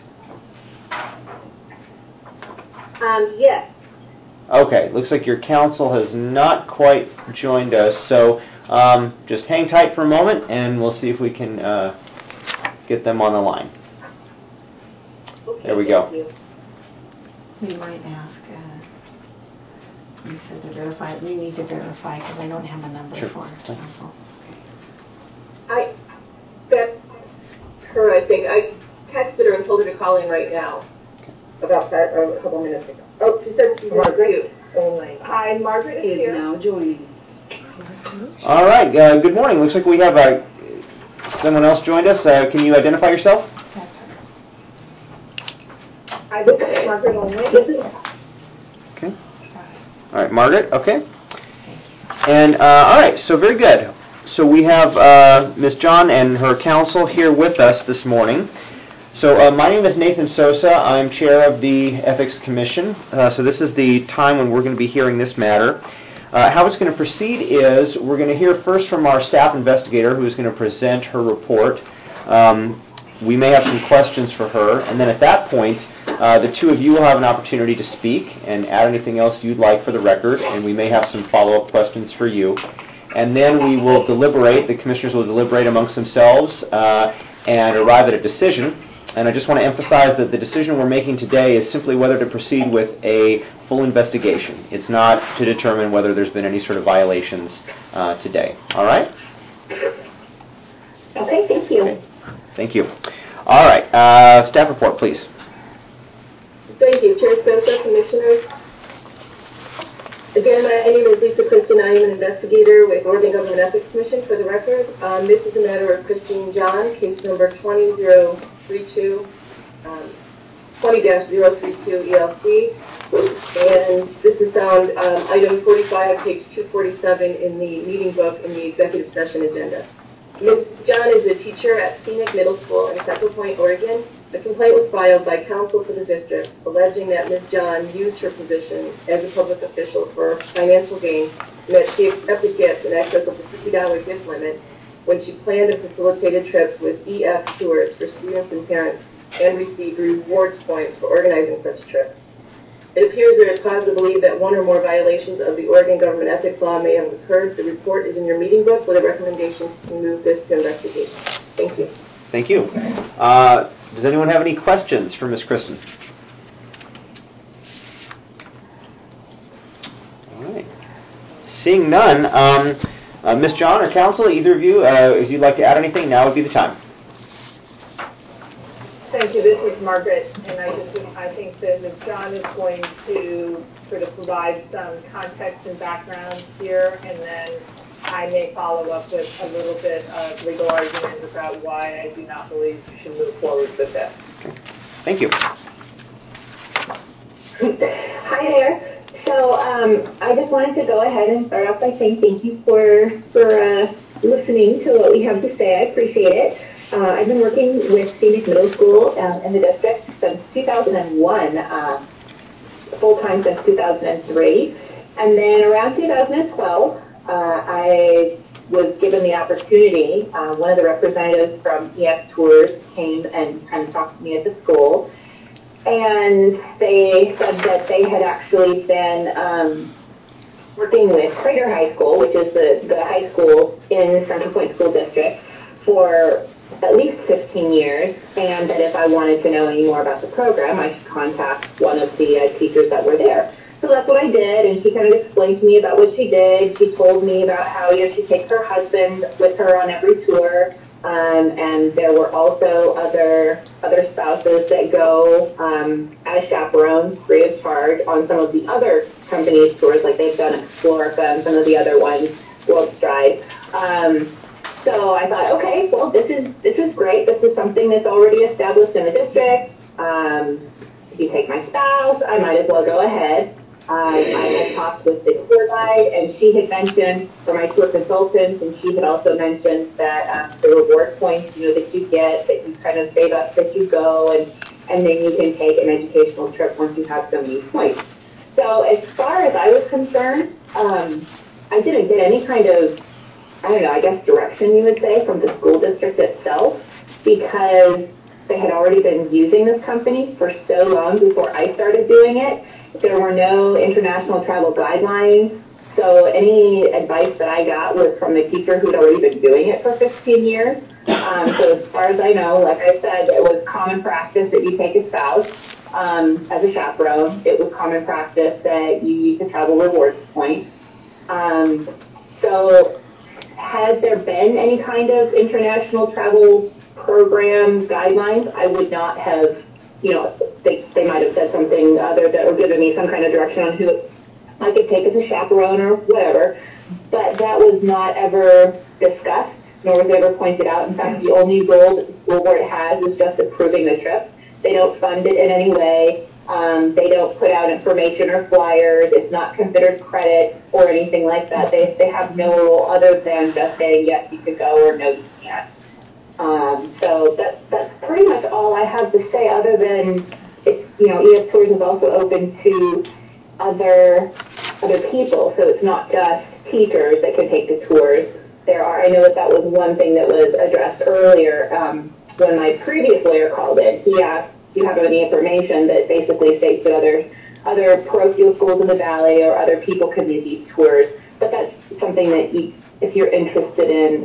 [SPEAKER 11] Yes.
[SPEAKER 1] Okay. Looks like your counsel has not quite joined us. So just hang tight for a moment, and we'll see if we can get them on the line.
[SPEAKER 11] Okay,
[SPEAKER 1] there we go.
[SPEAKER 3] We might ask Lisa to verify. We need to verify because I don't have a number for counsel.
[SPEAKER 13] That's her, I think. I texted her and told her to call in right now about that a couple minutes ago. Oh, she said she's Margaret. Hi, Margaret is here.
[SPEAKER 11] Now joining.
[SPEAKER 1] All right. Good morning. Looks like we have someone else joined us. Can you identify yourself?
[SPEAKER 3] That's her.
[SPEAKER 13] Hi, this is Margaret only.
[SPEAKER 1] Okay. All right, Margaret. Okay. And all right. So very good. So we have Ms. John and her counsel here with us this morning. So my name is Nathan Sosa. I'm chair of the Ethics Commission. So this is the time when we're going to be hearing this matter. How it's going to proceed is we're going to hear first from our staff investigator, who is going to present her report. We may have some questions for her, and then at that point, the two of you will have an opportunity to speak and add anything else you'd like for the record, and we may have some follow-up questions for you. And then we will deliberate, the commissioners will deliberate amongst themselves and arrive at a decision. And I just want to emphasize that the decision we're making today is simply whether to proceed with a full investigation. It's not to determine whether there's been any sort of violations today. All right?
[SPEAKER 11] Okay, thank you.
[SPEAKER 1] Okay. Thank you. All right. Staff report, please.
[SPEAKER 13] Thank you, Chair Sosa, Commissioners. Again, my name is Lisa Kristen. I am an investigator with Oregon Government Ethics Commission. For the record, this is a matter of Christine John, case number 20-032 ELC, and this is found item 45, page 247 in the meeting book in the executive session agenda. Ms. John is a teacher at Scenic Middle School in Central Point, Oregon. The complaint was filed by counsel for the district, alleging that Ms. John used her position as a public official for financial gain and that she accepted gifts in excess of the $50 gift limit when she planned and facilitated trips with EF tours for students and parents and received rewards points for organizing such trips. It appears there is cause to believe that one or more violations of the Oregon Government Ethics Law may have occurred. The report is in your meeting book with a recommendation to move this to investigation. Thank you.
[SPEAKER 1] Thank you. Does anyone have any questions for Ms. Kristen? All right. Seeing none, Ms. John or counsel, either of you, if you'd like to add anything, now would be the time.
[SPEAKER 6] Thank you. This is Margaret, and I think that Ms. John is going to sort of provide some context and background here, and then I may follow up with a little bit of legal argument about why I do not believe we should move forward with this.
[SPEAKER 1] Okay. Thank you.
[SPEAKER 11] Hi there. So I just wanted to go ahead and start off by saying thank you for listening to what we have to say. I appreciate it. I've been working with Scenic Middle School in the district since 2001, full-time since 2003. And then around 2012, I was given the opportunity, one of the representatives from EF Tours came and kind of talked to me at the school, and they said that they had actually been working with Crater High School, which is the high school in Central Point School District, for at least 15 years, and that if I wanted to know any more about the program, I should contact one of the teachers that were there. So that's what I did, and she kind of explained to me about what she did. She told me about how she takes her husband with her on every tour, and there were also other spouses that go as chaperones free of charge on some of the other companies' tours, like they've done Explorica and some of the other ones, World Stride. So I thought, okay, well, this is great. This is something that's already established in the district. If you take my spouse, I might as well go ahead. I had talked with the tour guide, and she had mentioned, for my tour consultants, and she had also mentioned that the reward points, that you get, that you kind of save up that you go, and then you can take an educational trip once you have so many points. So as far as I was concerned, I didn't get any kind of, I guess direction, you would say, from the school district itself, because they had already been using this company for so long before I started doing it. There were no international travel guidelines, so any advice that I got was from the teacher who'd already been doing it for 15 years. So as far as I know, like I said, it was common practice that you take a spouse as a chaperone. It was common practice that you use the travel rewards points. So has there been any kind of international travel program guidelines? I would not have, they might have said something other that or given me some kind of direction on who I could take as a chaperone or whatever, but that was not ever discussed, nor was it ever pointed out. In fact, the only role that the school board has is just approving the trip. They don't fund it in any way. They don't put out information or flyers. It's not considered credit or anything like that. They have no rule other than just saying, yes, you could go, or no, you can't. So that's pretty much all I have to say, other than it's, ES Tours is also open to other people, so it's not just teachers that can take the tours. I know that was one thing that was addressed earlier when my previous lawyer called in. He asked, do you have any information that basically states that other parochial schools in the valley or other people could use these tours? But that's something that if you're interested in,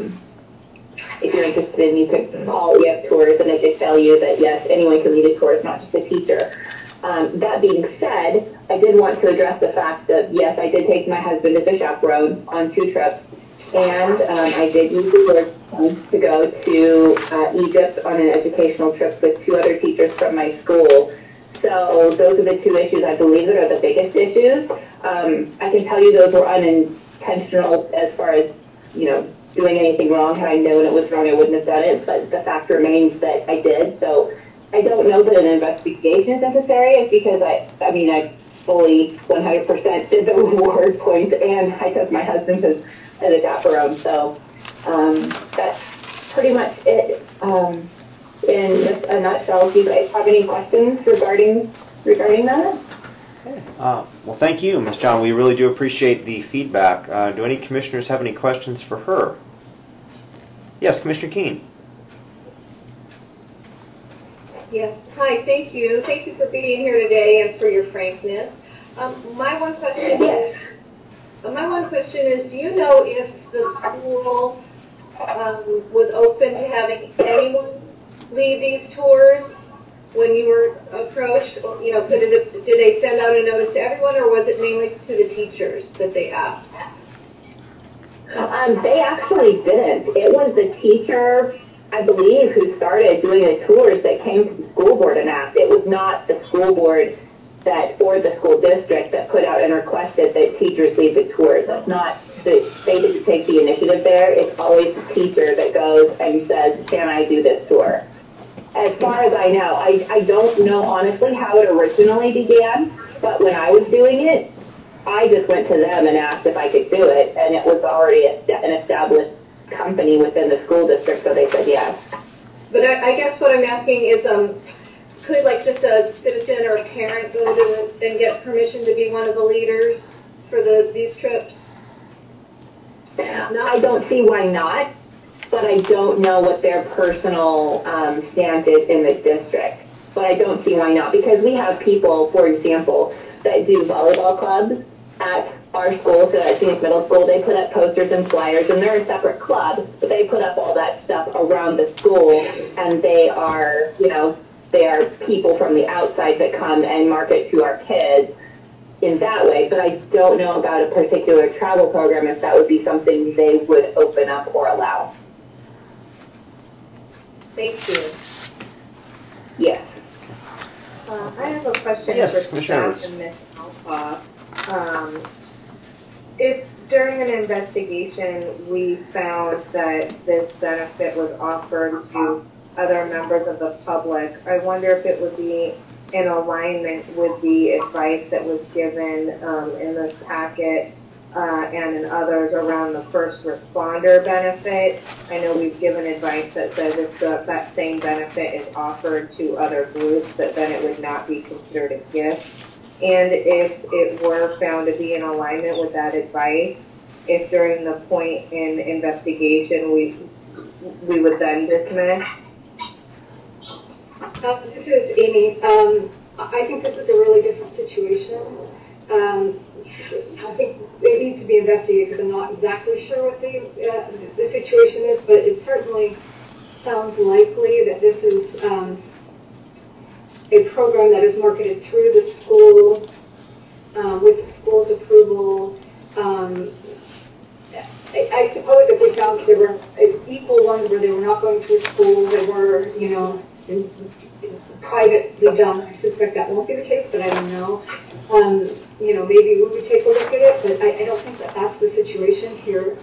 [SPEAKER 11] you could call EF Tours and they could tell you that yes, anyone can lead a tour, it's not just a teacher. That being said, I did want to address the fact that yes, I did take my husband as a chaperone on 2 trips, and I did use the word to go to Egypt on an educational trip with 2 other teachers from my school. So those are the 2 issues I believe that are the biggest issues. I can tell you those were unintentional as far as, doing anything wrong. Had I known it was wrong, I wouldn't have done it, but the fact remains that I did. So I don't know that an investigation is necessary. It's because I fully 100% did the reward points, and I took my husband as a chaperone. So that's pretty much it. In just a nutshell, do you guys have any questions regarding that?
[SPEAKER 1] Well, thank you, Ms. John. We really do appreciate the feedback. Do any commissioners have any questions for her? Yes, Commissioner Keene.
[SPEAKER 11] Yes. Hi, thank you. Thank you for being here today and for your frankness. My one question is, do you know if the school was open to having anyone lead these tours when you were approached? Did they send out a notice to everyone, or was it mainly to the teachers that they asked?
[SPEAKER 13] They actually didn't. It was the teacher, I believe, who started doing the tours that came to the school board and asked. It was not the school board or the school district that put out and requested that teachers lead the tours. That's not, they didn't take the initiative there. It's always the teacher that goes and says, can I do this tour? As far as I know, I don't know honestly how it originally began, but when I was doing it, I just went to them and asked if I could do it, and it was already an established company within the school district, so they said yes.
[SPEAKER 11] But I guess what I'm asking is, could just a citizen or a parent go to and get permission to be one of the leaders for these trips?
[SPEAKER 13] No? I don't see why not, but I don't know what their personal stance is in the district. But I don't see why not, because we have people, for example, that do volleyball clubs at our school. So at Phoenix Middle School, they put up posters and flyers, and they're a separate club, but they put up all that stuff around the school, and they are, they are people from the outside that come and market to our kids in that way. But I don't know about a particular travel program, if that would be something they would open up or allow.
[SPEAKER 11] Thank you.
[SPEAKER 13] Yes.
[SPEAKER 16] I have a question for staff and Ms. Alpha. If during an investigation we found that this benefit was offered to other members of the public, I wonder if it would be in alignment with the advice that was given in this packet and in others around the first responder benefit. I know we've given advice that says if that same benefit is offered to other groups, that then it would not be considered a gift. And if it were found to be in alignment with that advice, if during the point in investigation we would then dismiss?
[SPEAKER 9] This is Amy. I think this is a really different situation. I think it needs to be investigated because I'm not exactly sure what the situation is, but it certainly sounds likely that this is a program that is marketed through the school with the school's approval. I suppose if we found that there were equal ones where they were not going through school, they were, privately done. I suspect that won't be the case, but I don't know. Maybe we would take a look at it, but I don't think that that's the situation here.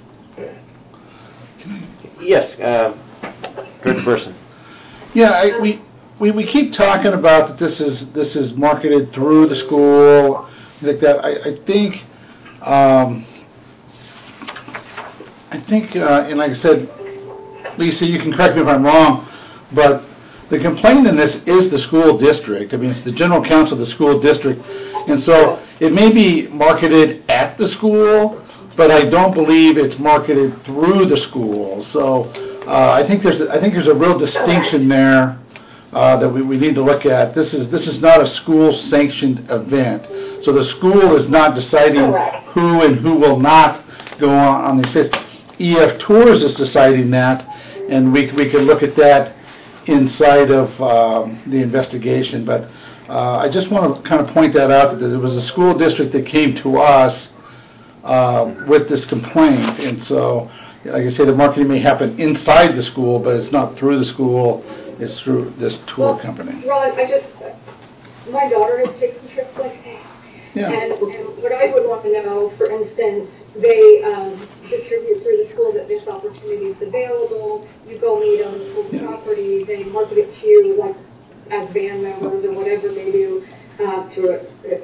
[SPEAKER 1] Yes, good person.
[SPEAKER 8] Yeah, we keep talking about that this is marketed through the school, like that. I think, and like I said, Lisa, you can correct me if I'm wrong, but the complaint in this is the school district. I mean, it's the general counsel of the school district. And so it may be marketed at the school, but I don't believe it's marketed through the school. So I think there's a real distinction there that we need to look at. This is not a school-sanctioned event. So the school is not deciding who and who will not go on these sites. EF Tours is deciding that, and we can look at that inside of the investigation. But I just want to kind of point that out, that it was a school district that came to us with this complaint. And so, like I say, the marketing may happen inside the school, but it's not through the school. It's through this tour company.
[SPEAKER 9] Ron, my daughter has taken trips like that.
[SPEAKER 8] Yeah.
[SPEAKER 9] And what I would want to know, for instance, they distribute through the school that this opportunity is available. You go meet on the school property. They market it to you like as band members or whatever they do through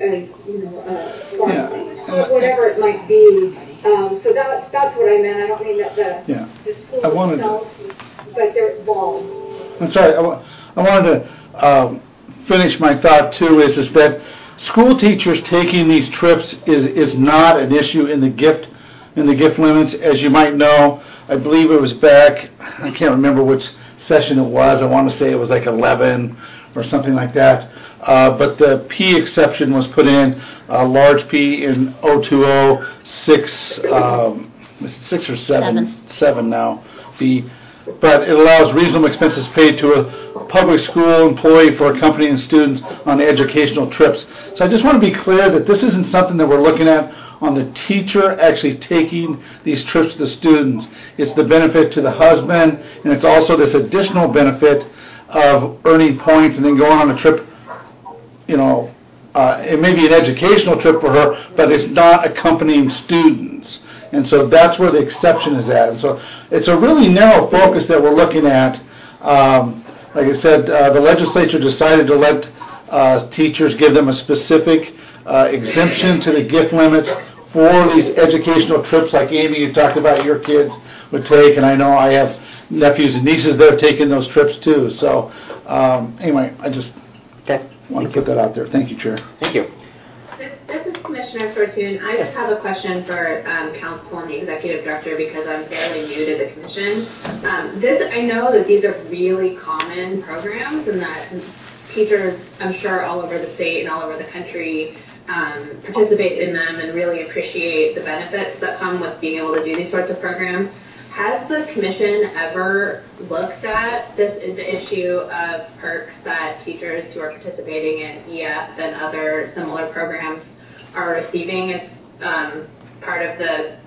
[SPEAKER 9] whatever it might be. So that's what I meant. I don't mean that the school itself, but they're involved.
[SPEAKER 8] I'm sorry. I wanted to finish my thought too. Is that school teachers taking these trips is not an issue in the gift limits. As you might know, I believe it was back, I can't remember which session it was. I want to say it was like 11 or something like that. But the P exception was put in, large P in 020, 6 or 7 now, B. But it allows reasonable expenses paid to a public school employee for accompanying students on educational trips. So I just want to be clear that this isn't something that we're looking at on the teacher actually taking these trips to the students. It's the benefit to the husband, and it's also this additional benefit of earning points and then going on a trip. It may be an educational trip for her, but it's not accompanying students. And so that's where the exception is at. And so it's a really narrow focus that we're looking at. Like I said, the legislature decided to let teachers give them a specific exemption to the gift limits for these educational trips like Amy, you talked about your kids would take, and I know I have nephews and nieces that have taken those trips too. So anyway, I just want to put that out there. Thank you, Chair.
[SPEAKER 1] Thank you.
[SPEAKER 17] This is Commissioner Sortune. I just have a question for Council and the Executive Director because I'm fairly new to the Commission. I know that these are really common programs and that teachers, I'm sure all over the state and all over the country, participate in them and really appreciate the benefits that come with being able to do these sorts of programs. Has the Commission ever looked at the issue of perks that teachers who are participating in EF and other similar programs are receiving? It's part of the.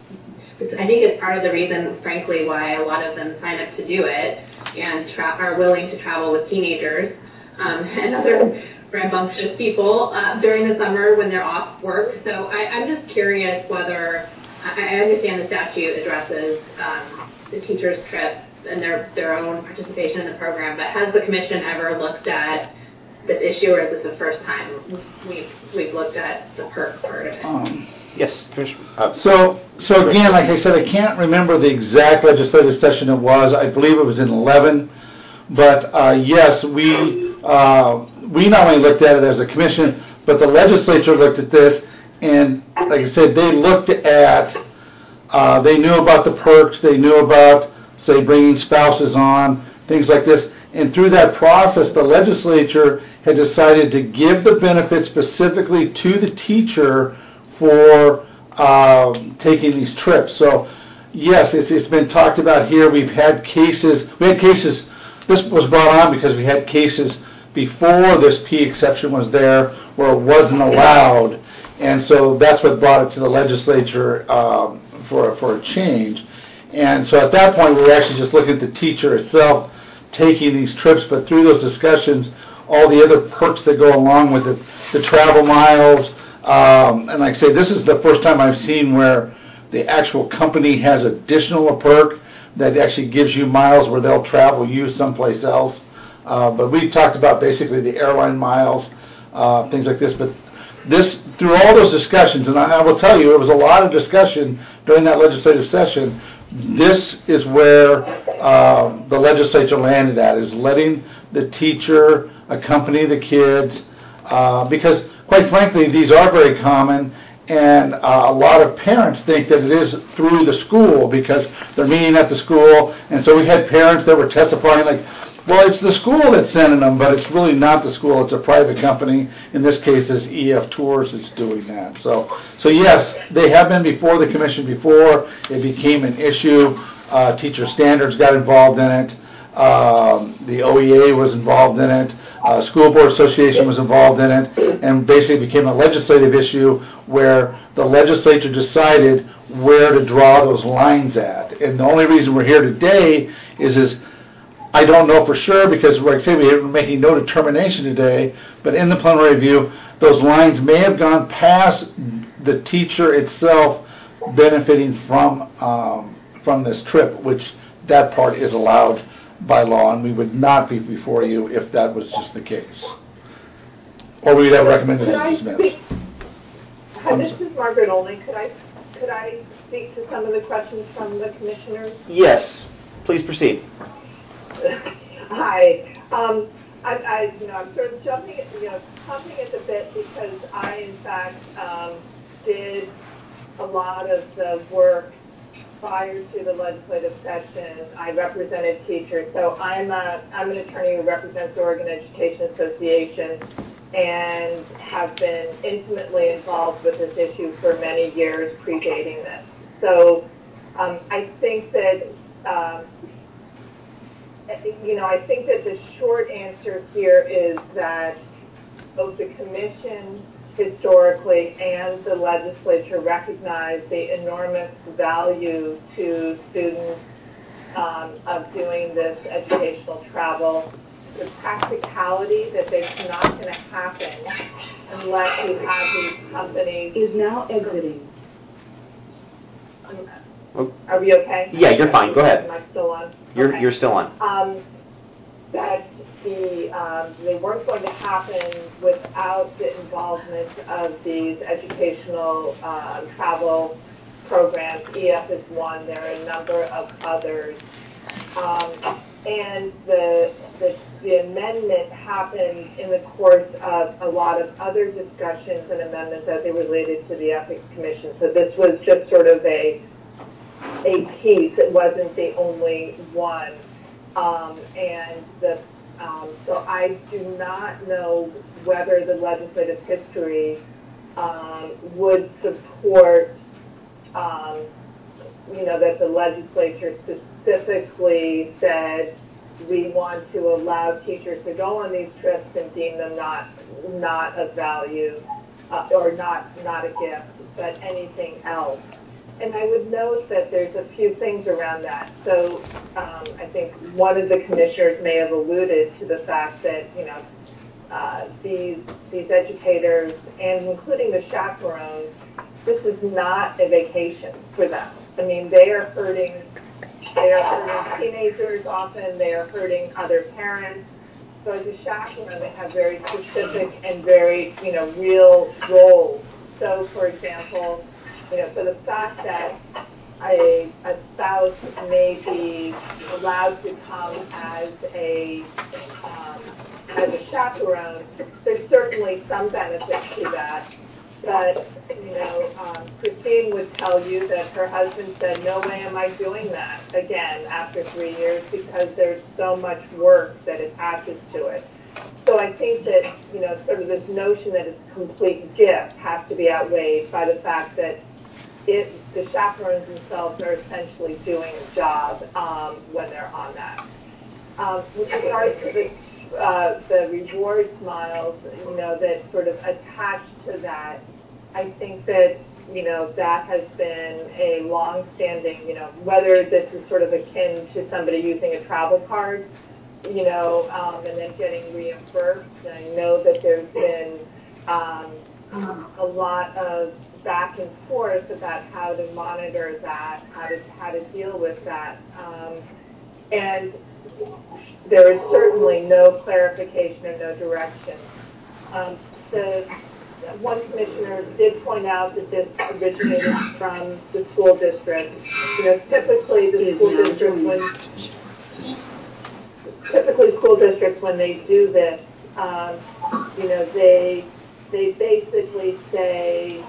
[SPEAKER 17] I think it's part of the reason, frankly, why a lot of them sign up to do it and are willing to travel with teenagers and other rambunctious people during the summer when they're off work. So I'm just curious whether. I understand the statute addresses the teacher's trip and their own participation in the program, but has the Commission ever looked at this issue, or is this the first time we've looked at the perk part of it?
[SPEAKER 1] Yes, Commissioner.
[SPEAKER 8] So again, like I said, I can't remember the exact legislative session it was. I believe it was in 11. But yes, we not only looked at it as a commission, but the legislature looked at this. And like I said, they looked at, they knew about the perks, they knew about, say, bringing spouses on, things like this. And through that process, the legislature had decided to give the benefit specifically to the teacher for taking these trips. So, yes, it's been talked about here. We had cases, this was brought on because we had cases before this P exception was there where it wasn't allowed. And so that's what brought it to the legislature for a change. And so at that point, we were actually just looking at the teacher itself taking these trips, but through those discussions, all the other perks that go along with it, the travel miles, and like I say, this is the first time I've seen where the actual company has additional perk that actually gives you miles where they'll travel you someplace else. But we talked about basically the airline miles, things like this, but through all those discussions, and I will tell you, it was a lot of discussion during that legislative session. This is where the legislature landed at, is letting the teacher accompany the kids, because quite frankly, these are very common, and a lot of parents think that it is through the school because they're meeting at the school, and so we had parents that were testifying like, well, it's the school that's sending them, but it's really not the school. It's a private company. In this case, it's EF Tours that's doing that. So yes, they have been before the commission before. It became an issue. Teacher Standards got involved in it. The OEA was involved in it. School Board Association was involved in it, and basically became a legislative issue where the legislature decided where to draw those lines at. And the only reason we're here today is I don't know for sure because, like I say, we are making no determination today, but in the plenary review, those lines may have gone past the teacher itself benefiting from this trip, which that part is allowed by law, and we would not be before you if that was just the case. Or we would have recommended it dismissed.
[SPEAKER 11] This is Margaret Olney. Could I speak to some of the questions from the commissioners?
[SPEAKER 1] Yes, please proceed.
[SPEAKER 11] Hi. I'm sort of jumping at the bit because I, in fact, did a lot of the work prior to the legislative session. I represented teachers, so I'm an attorney who represents the Oregon Education Association and have been intimately involved with this issue for many years predating this. So I think that I think that the short answer here is that both the commission historically and the legislature recognize the enormous value to students of doing this educational travel. The practicality that it's not going to happen unless you have these companies. Is now exiting. Are we okay?
[SPEAKER 1] Yeah, you're fine. Go ahead.
[SPEAKER 11] Am I still on?
[SPEAKER 1] You're still on.
[SPEAKER 11] That they weren't going to happen without the involvement of these educational travel programs. EF is one. There are a number of others. And the amendment happened in the course of a lot of other discussions and amendments as they related to the Ethics Commission. So this was just sort of a piece. It wasn't the only one. So I do not know whether the legislative history would support, that the legislature specifically said we want to allow teachers to go on these trips and deem them not of value or not a gift, but anything else. And I would note that there's a few things around that. So I think one of the commissioners may have alluded to the fact that, these educators, and including the chaperones, this is not a vacation for them. I mean, they are hurting teenagers often, they are hurting other parents. So as a chaperone, they have very specific and very, real roles. So, for example, so the fact that a spouse may be allowed to come as a chaperone, there's certainly some benefit to that. But, Christine would tell you that her husband said, no way am I doing that again after 3 years because there's so much work that attaches to it. So I think that, sort of this notion that it's a complete gift has to be outweighed by the fact that the chaperones themselves are essentially doing a job when they're on that. With regard to the reward miles, that sort of attached to that, I think that, that has been a long-standing, whether this is sort of akin to somebody using a travel card, and then getting reimbursed. And I know that there's been a lot of back and forth about how to monitor that, how to deal with that. And there is certainly no clarification or no direction. one commissioner did point out that this originated from the school district. Typically school districts when they do this, they basically say,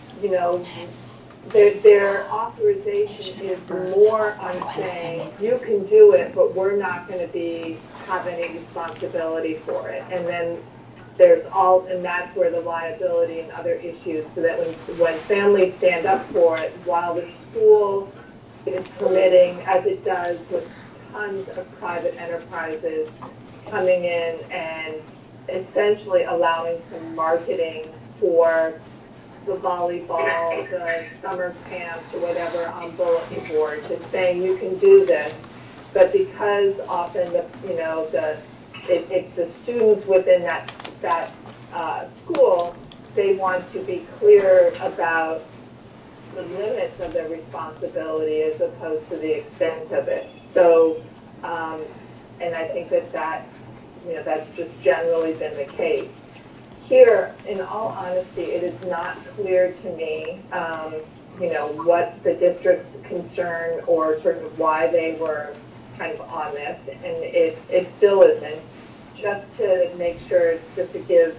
[SPEAKER 11] their authorization is more on saying you can do it, but we're not going to have any responsibility for it. And then and that's where the liability and other issues, so that when families stand up for it, while the school is permitting, as it does with tons of private enterprises coming in and essentially allowing some marketing for the volleyball, the summer camps, or whatever on bulletin boards, just saying you can do this. But because often it's the students within that school, they want to be clear about the limits of their responsibility as opposed to the extent of it. So, and I think that's just generally been the case. Here, in all honesty, it is not clear to me, what the district's concern or sort of why they were kind of on this, and it still isn't. Just to make sure, just to give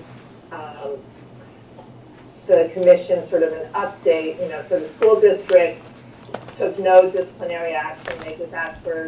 [SPEAKER 11] the commission sort of an update, so the school district took no disciplinary action. They just asked for,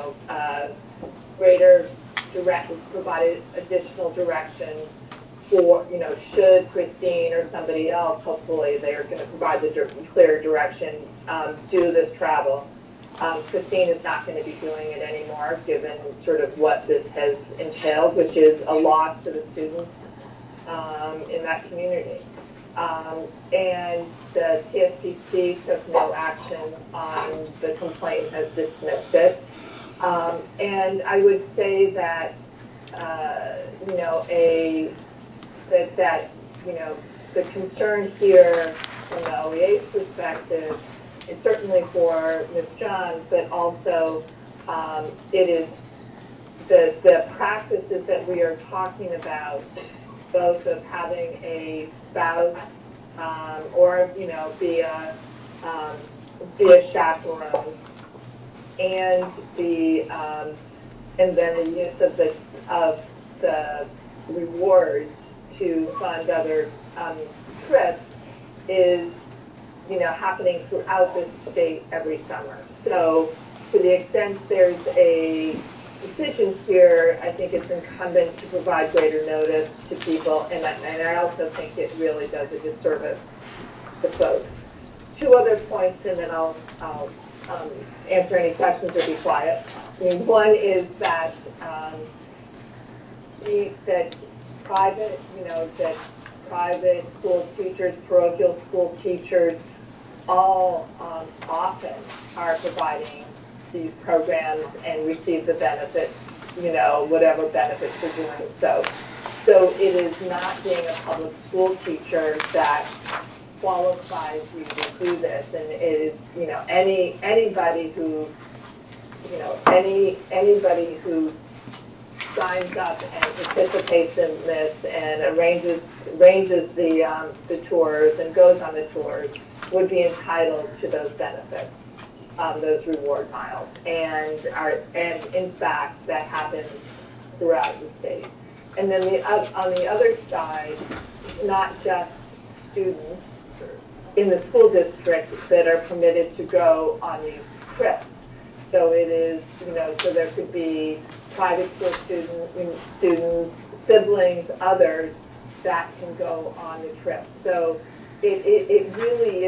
[SPEAKER 11] provided additional direction for, should Christine or somebody else, hopefully they're going to provide the clear direction, do this travel. Christine is not going to be doing it anymore, given sort of what this has entailed, which is a loss to the students in that community. And the TSPC took no action on the complaint, has dismissed it. And I would say that, the concern here from the OEA's perspective is certainly for Ms. Johns, but also it is the practices that we are talking about, both of having a spouse or be a chaperone, and then the use of the rewards to fund other trips is happening throughout the state every summer. So to the extent there's a decision here, I think it's incumbent to provide greater notice to people, and I also think it really does a disservice to folks. Two other points, and then I'll answer any questions or be quiet. One is that private school teachers, parochial school teachers, all often are providing these programs and receive the benefits, whatever benefits for doing so. So it is not being a public school teacher that qualifies you to do this, and it is, anybody who signs up and participates in this and arranges the tours and goes on the tours would be entitled to those benefits, those reward miles, and in fact that happens throughout the state. And then on the other side, not just students in the school district that are permitted to go on these trips. So it is, so there could be private school students, siblings, others that can go on the trip. So it really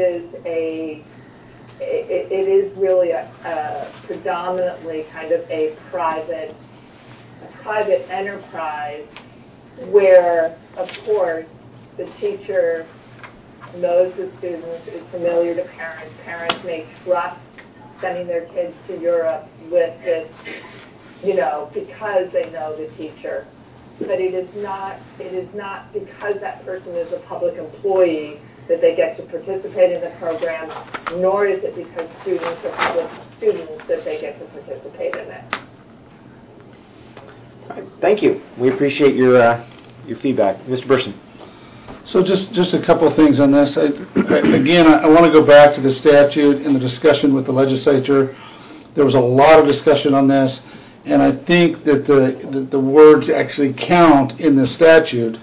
[SPEAKER 11] is a predominantly kind of a private enterprise where, of course, the teacher knows the students, is familiar to parents. Parents may trust sending their kids to Europe with this, because they know the teacher. But it is not because that person is a public employee that they get to participate in the program, nor is it because students are public students that they get to participate in it.
[SPEAKER 1] Thank you. We appreciate your feedback. Mr. Burson.
[SPEAKER 8] So just a couple of things on this. Again, I want to go back to the statute and the discussion with the legislature. There was a lot of discussion on this, and I think that the words actually count in the statute.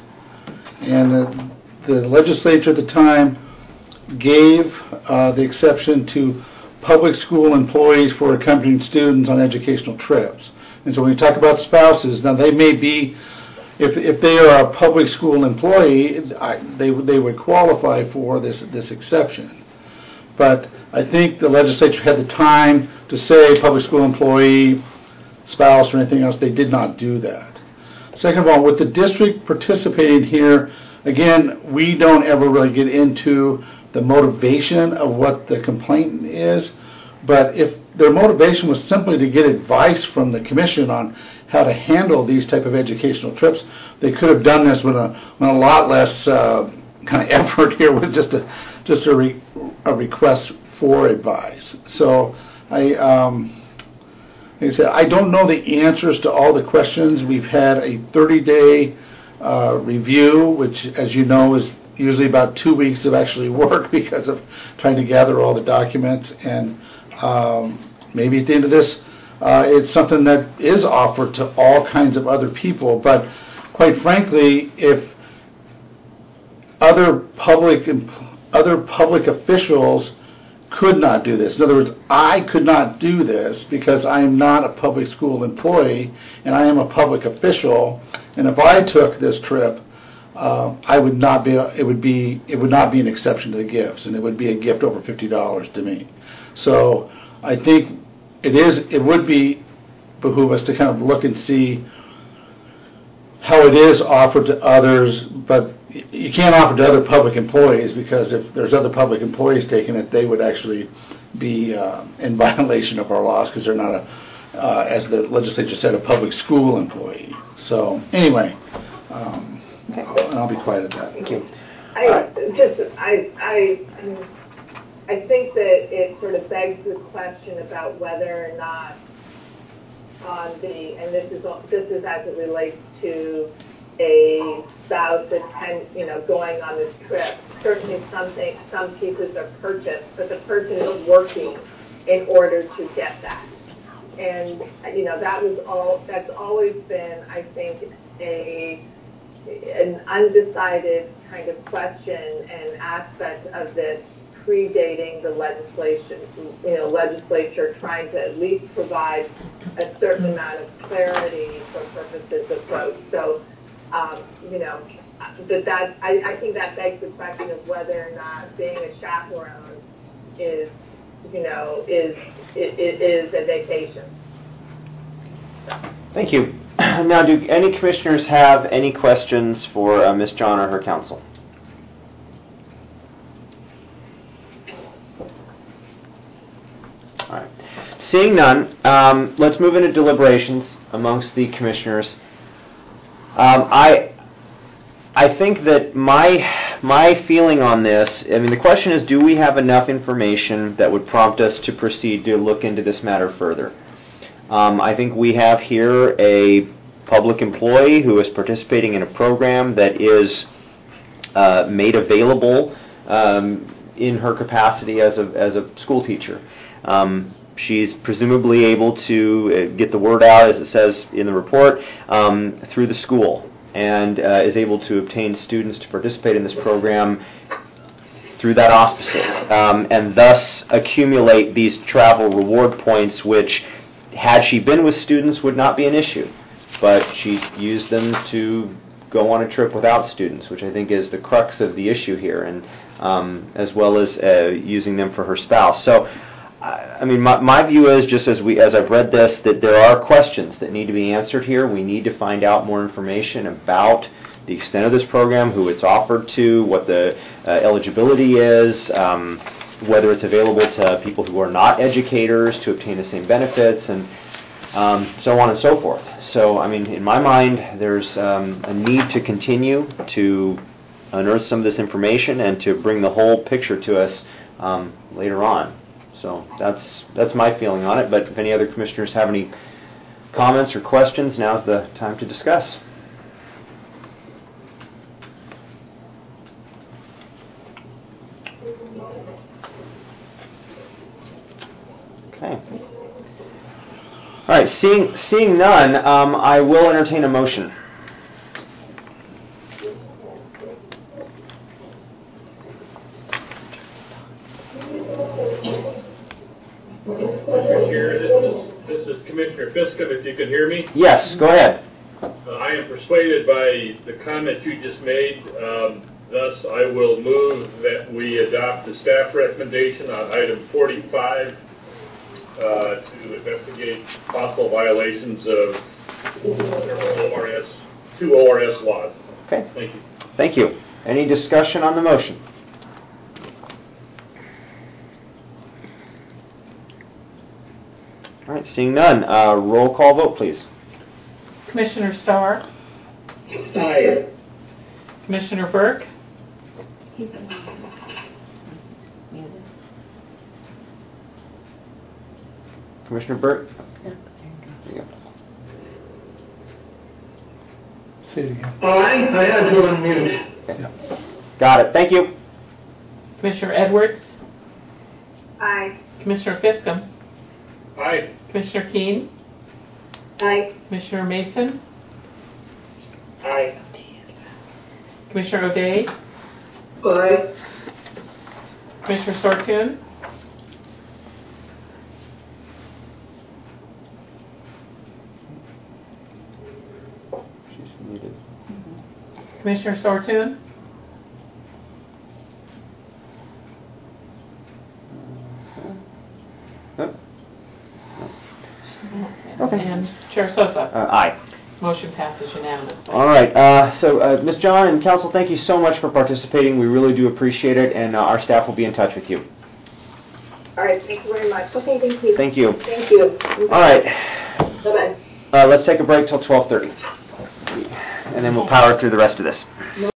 [SPEAKER 8] And the legislature at the time gave the exception to public school employees for accompanying students on educational trips. And so when you talk about spouses, now they may be, if they are a public school employee, they would qualify for this exception. But I think the legislature had the time to say public school employee, spouse, or anything else. They did not do that. Second of all, with the district participating here, again, we don't ever really get into the motivation of what the complaint is, but if their motivation was simply to get advice from the commission on how to handle these type of educational trips, they could have done this with a lot less kind of effort here with just a request for advice. So like I said, I don't know the answers to all the questions. We've had a 30-day review, which, as you know, is usually about 2 weeks of actually work because of trying to gather all the documents. And maybe at the end of this, it's something that is offered to all kinds of other people. But quite frankly, if other public officials could not do this. In other words, I could not do this because I am not a public school employee and I am a public official. And if I took this trip, I would not be. It would not be an exception to the gifts, and it would be a gift over $50 to me. So I think it would behoove us to kind of look and see how it is offered to others, but you can't offer to other public employees because if there's other public employees taking it, they would actually be in violation of our laws because they're not as the legislature said, a public school employee. So anyway, and I'll be quiet at that.
[SPEAKER 1] Thank you.
[SPEAKER 13] I think that it sort of begs the question about whether or not and this is as it relates to a spouse going on this trip. Certainly some pieces are purchased, but the person is working in order to get that. And that's always been, I think, an undecided kind of question and aspect of this predating the legislature trying to at least provide a certain amount of clarity for purposes of vote. So, I think that begs the question of whether or not being a chaperone is a vacation.
[SPEAKER 1] Thank you. Now, do any commissioners have any questions for Ms. John or her counsel? All right. Seeing none, let's move into deliberations amongst the commissioners. I think that my feeling on this, the question is, do we have enough information that would prompt us to proceed to look into this matter further? I think we have here a public employee who is participating in a program that is made available in her capacity as a school teacher. She's presumably able to get the word out, as it says in the report, through the school, and is able to obtain students to participate in this program through that auspices, and thus accumulate these travel reward points, which, had she been with students, would not be an issue. But she used them to go on a trip without students, which I think is the crux of the issue here, and as well as using them for her spouse. So, my view is, just as I've read this, that there are questions that need to be answered here. We need to find out more information about the extent of this program, who it's offered to, what the eligibility is, whether it's available to people who are not educators to obtain the same benefits, and so on and so forth. So, in my mind, there's a need to continue to unearth some of this information and to bring the whole picture to us later on. So that's my feeling on it. But if any other commissioners have any comments or questions, now's the time to discuss. Okay. All right, seeing none, I will entertain a motion.
[SPEAKER 7] Mr. Chair, this is Commissioner Fiscum, if you can hear me.
[SPEAKER 1] Yes, go ahead.
[SPEAKER 7] I am persuaded by the comment you just made. Thus, I will move that we adopt the staff recommendation on item 45 to investigate possible violations of two ORS laws.
[SPEAKER 1] Okay.
[SPEAKER 7] Thank you.
[SPEAKER 1] Thank you. Any discussion on the motion? All right, seeing none, roll call vote, please.
[SPEAKER 12] Commissioner Starr?
[SPEAKER 2] Aye.
[SPEAKER 12] Commissioner Burke?
[SPEAKER 1] Commissioner Burt? There you go.
[SPEAKER 8] Say it again.
[SPEAKER 2] Aye, I had to unmute.
[SPEAKER 1] Okay. Got it. Thank you.
[SPEAKER 12] Commissioner Edwards?
[SPEAKER 16] Aye.
[SPEAKER 12] Commissioner Fiscum?
[SPEAKER 7] Aye.
[SPEAKER 12] Commissioner Keane?
[SPEAKER 13] Aye.
[SPEAKER 12] Commissioner Mason?
[SPEAKER 10] Aye.
[SPEAKER 12] Commissioner O'Day?
[SPEAKER 2] Aye.
[SPEAKER 12] Commissioner Sortune?
[SPEAKER 1] She's muted.
[SPEAKER 12] Commissioner Sortune?
[SPEAKER 1] Okay.
[SPEAKER 12] And Chair Sosa?
[SPEAKER 1] Aye.
[SPEAKER 12] Motion passes unanimously.
[SPEAKER 1] All right. So, Ms. John and Council, thank you so much for participating. We really do appreciate it, and our staff will be in touch with you.
[SPEAKER 13] All right, thank you very much. Okay, thank you.
[SPEAKER 1] Thank you.
[SPEAKER 13] Thank you.
[SPEAKER 1] All right.
[SPEAKER 13] Bye-bye.
[SPEAKER 1] Let's take a break till 12:30, and then we'll power through the rest of this.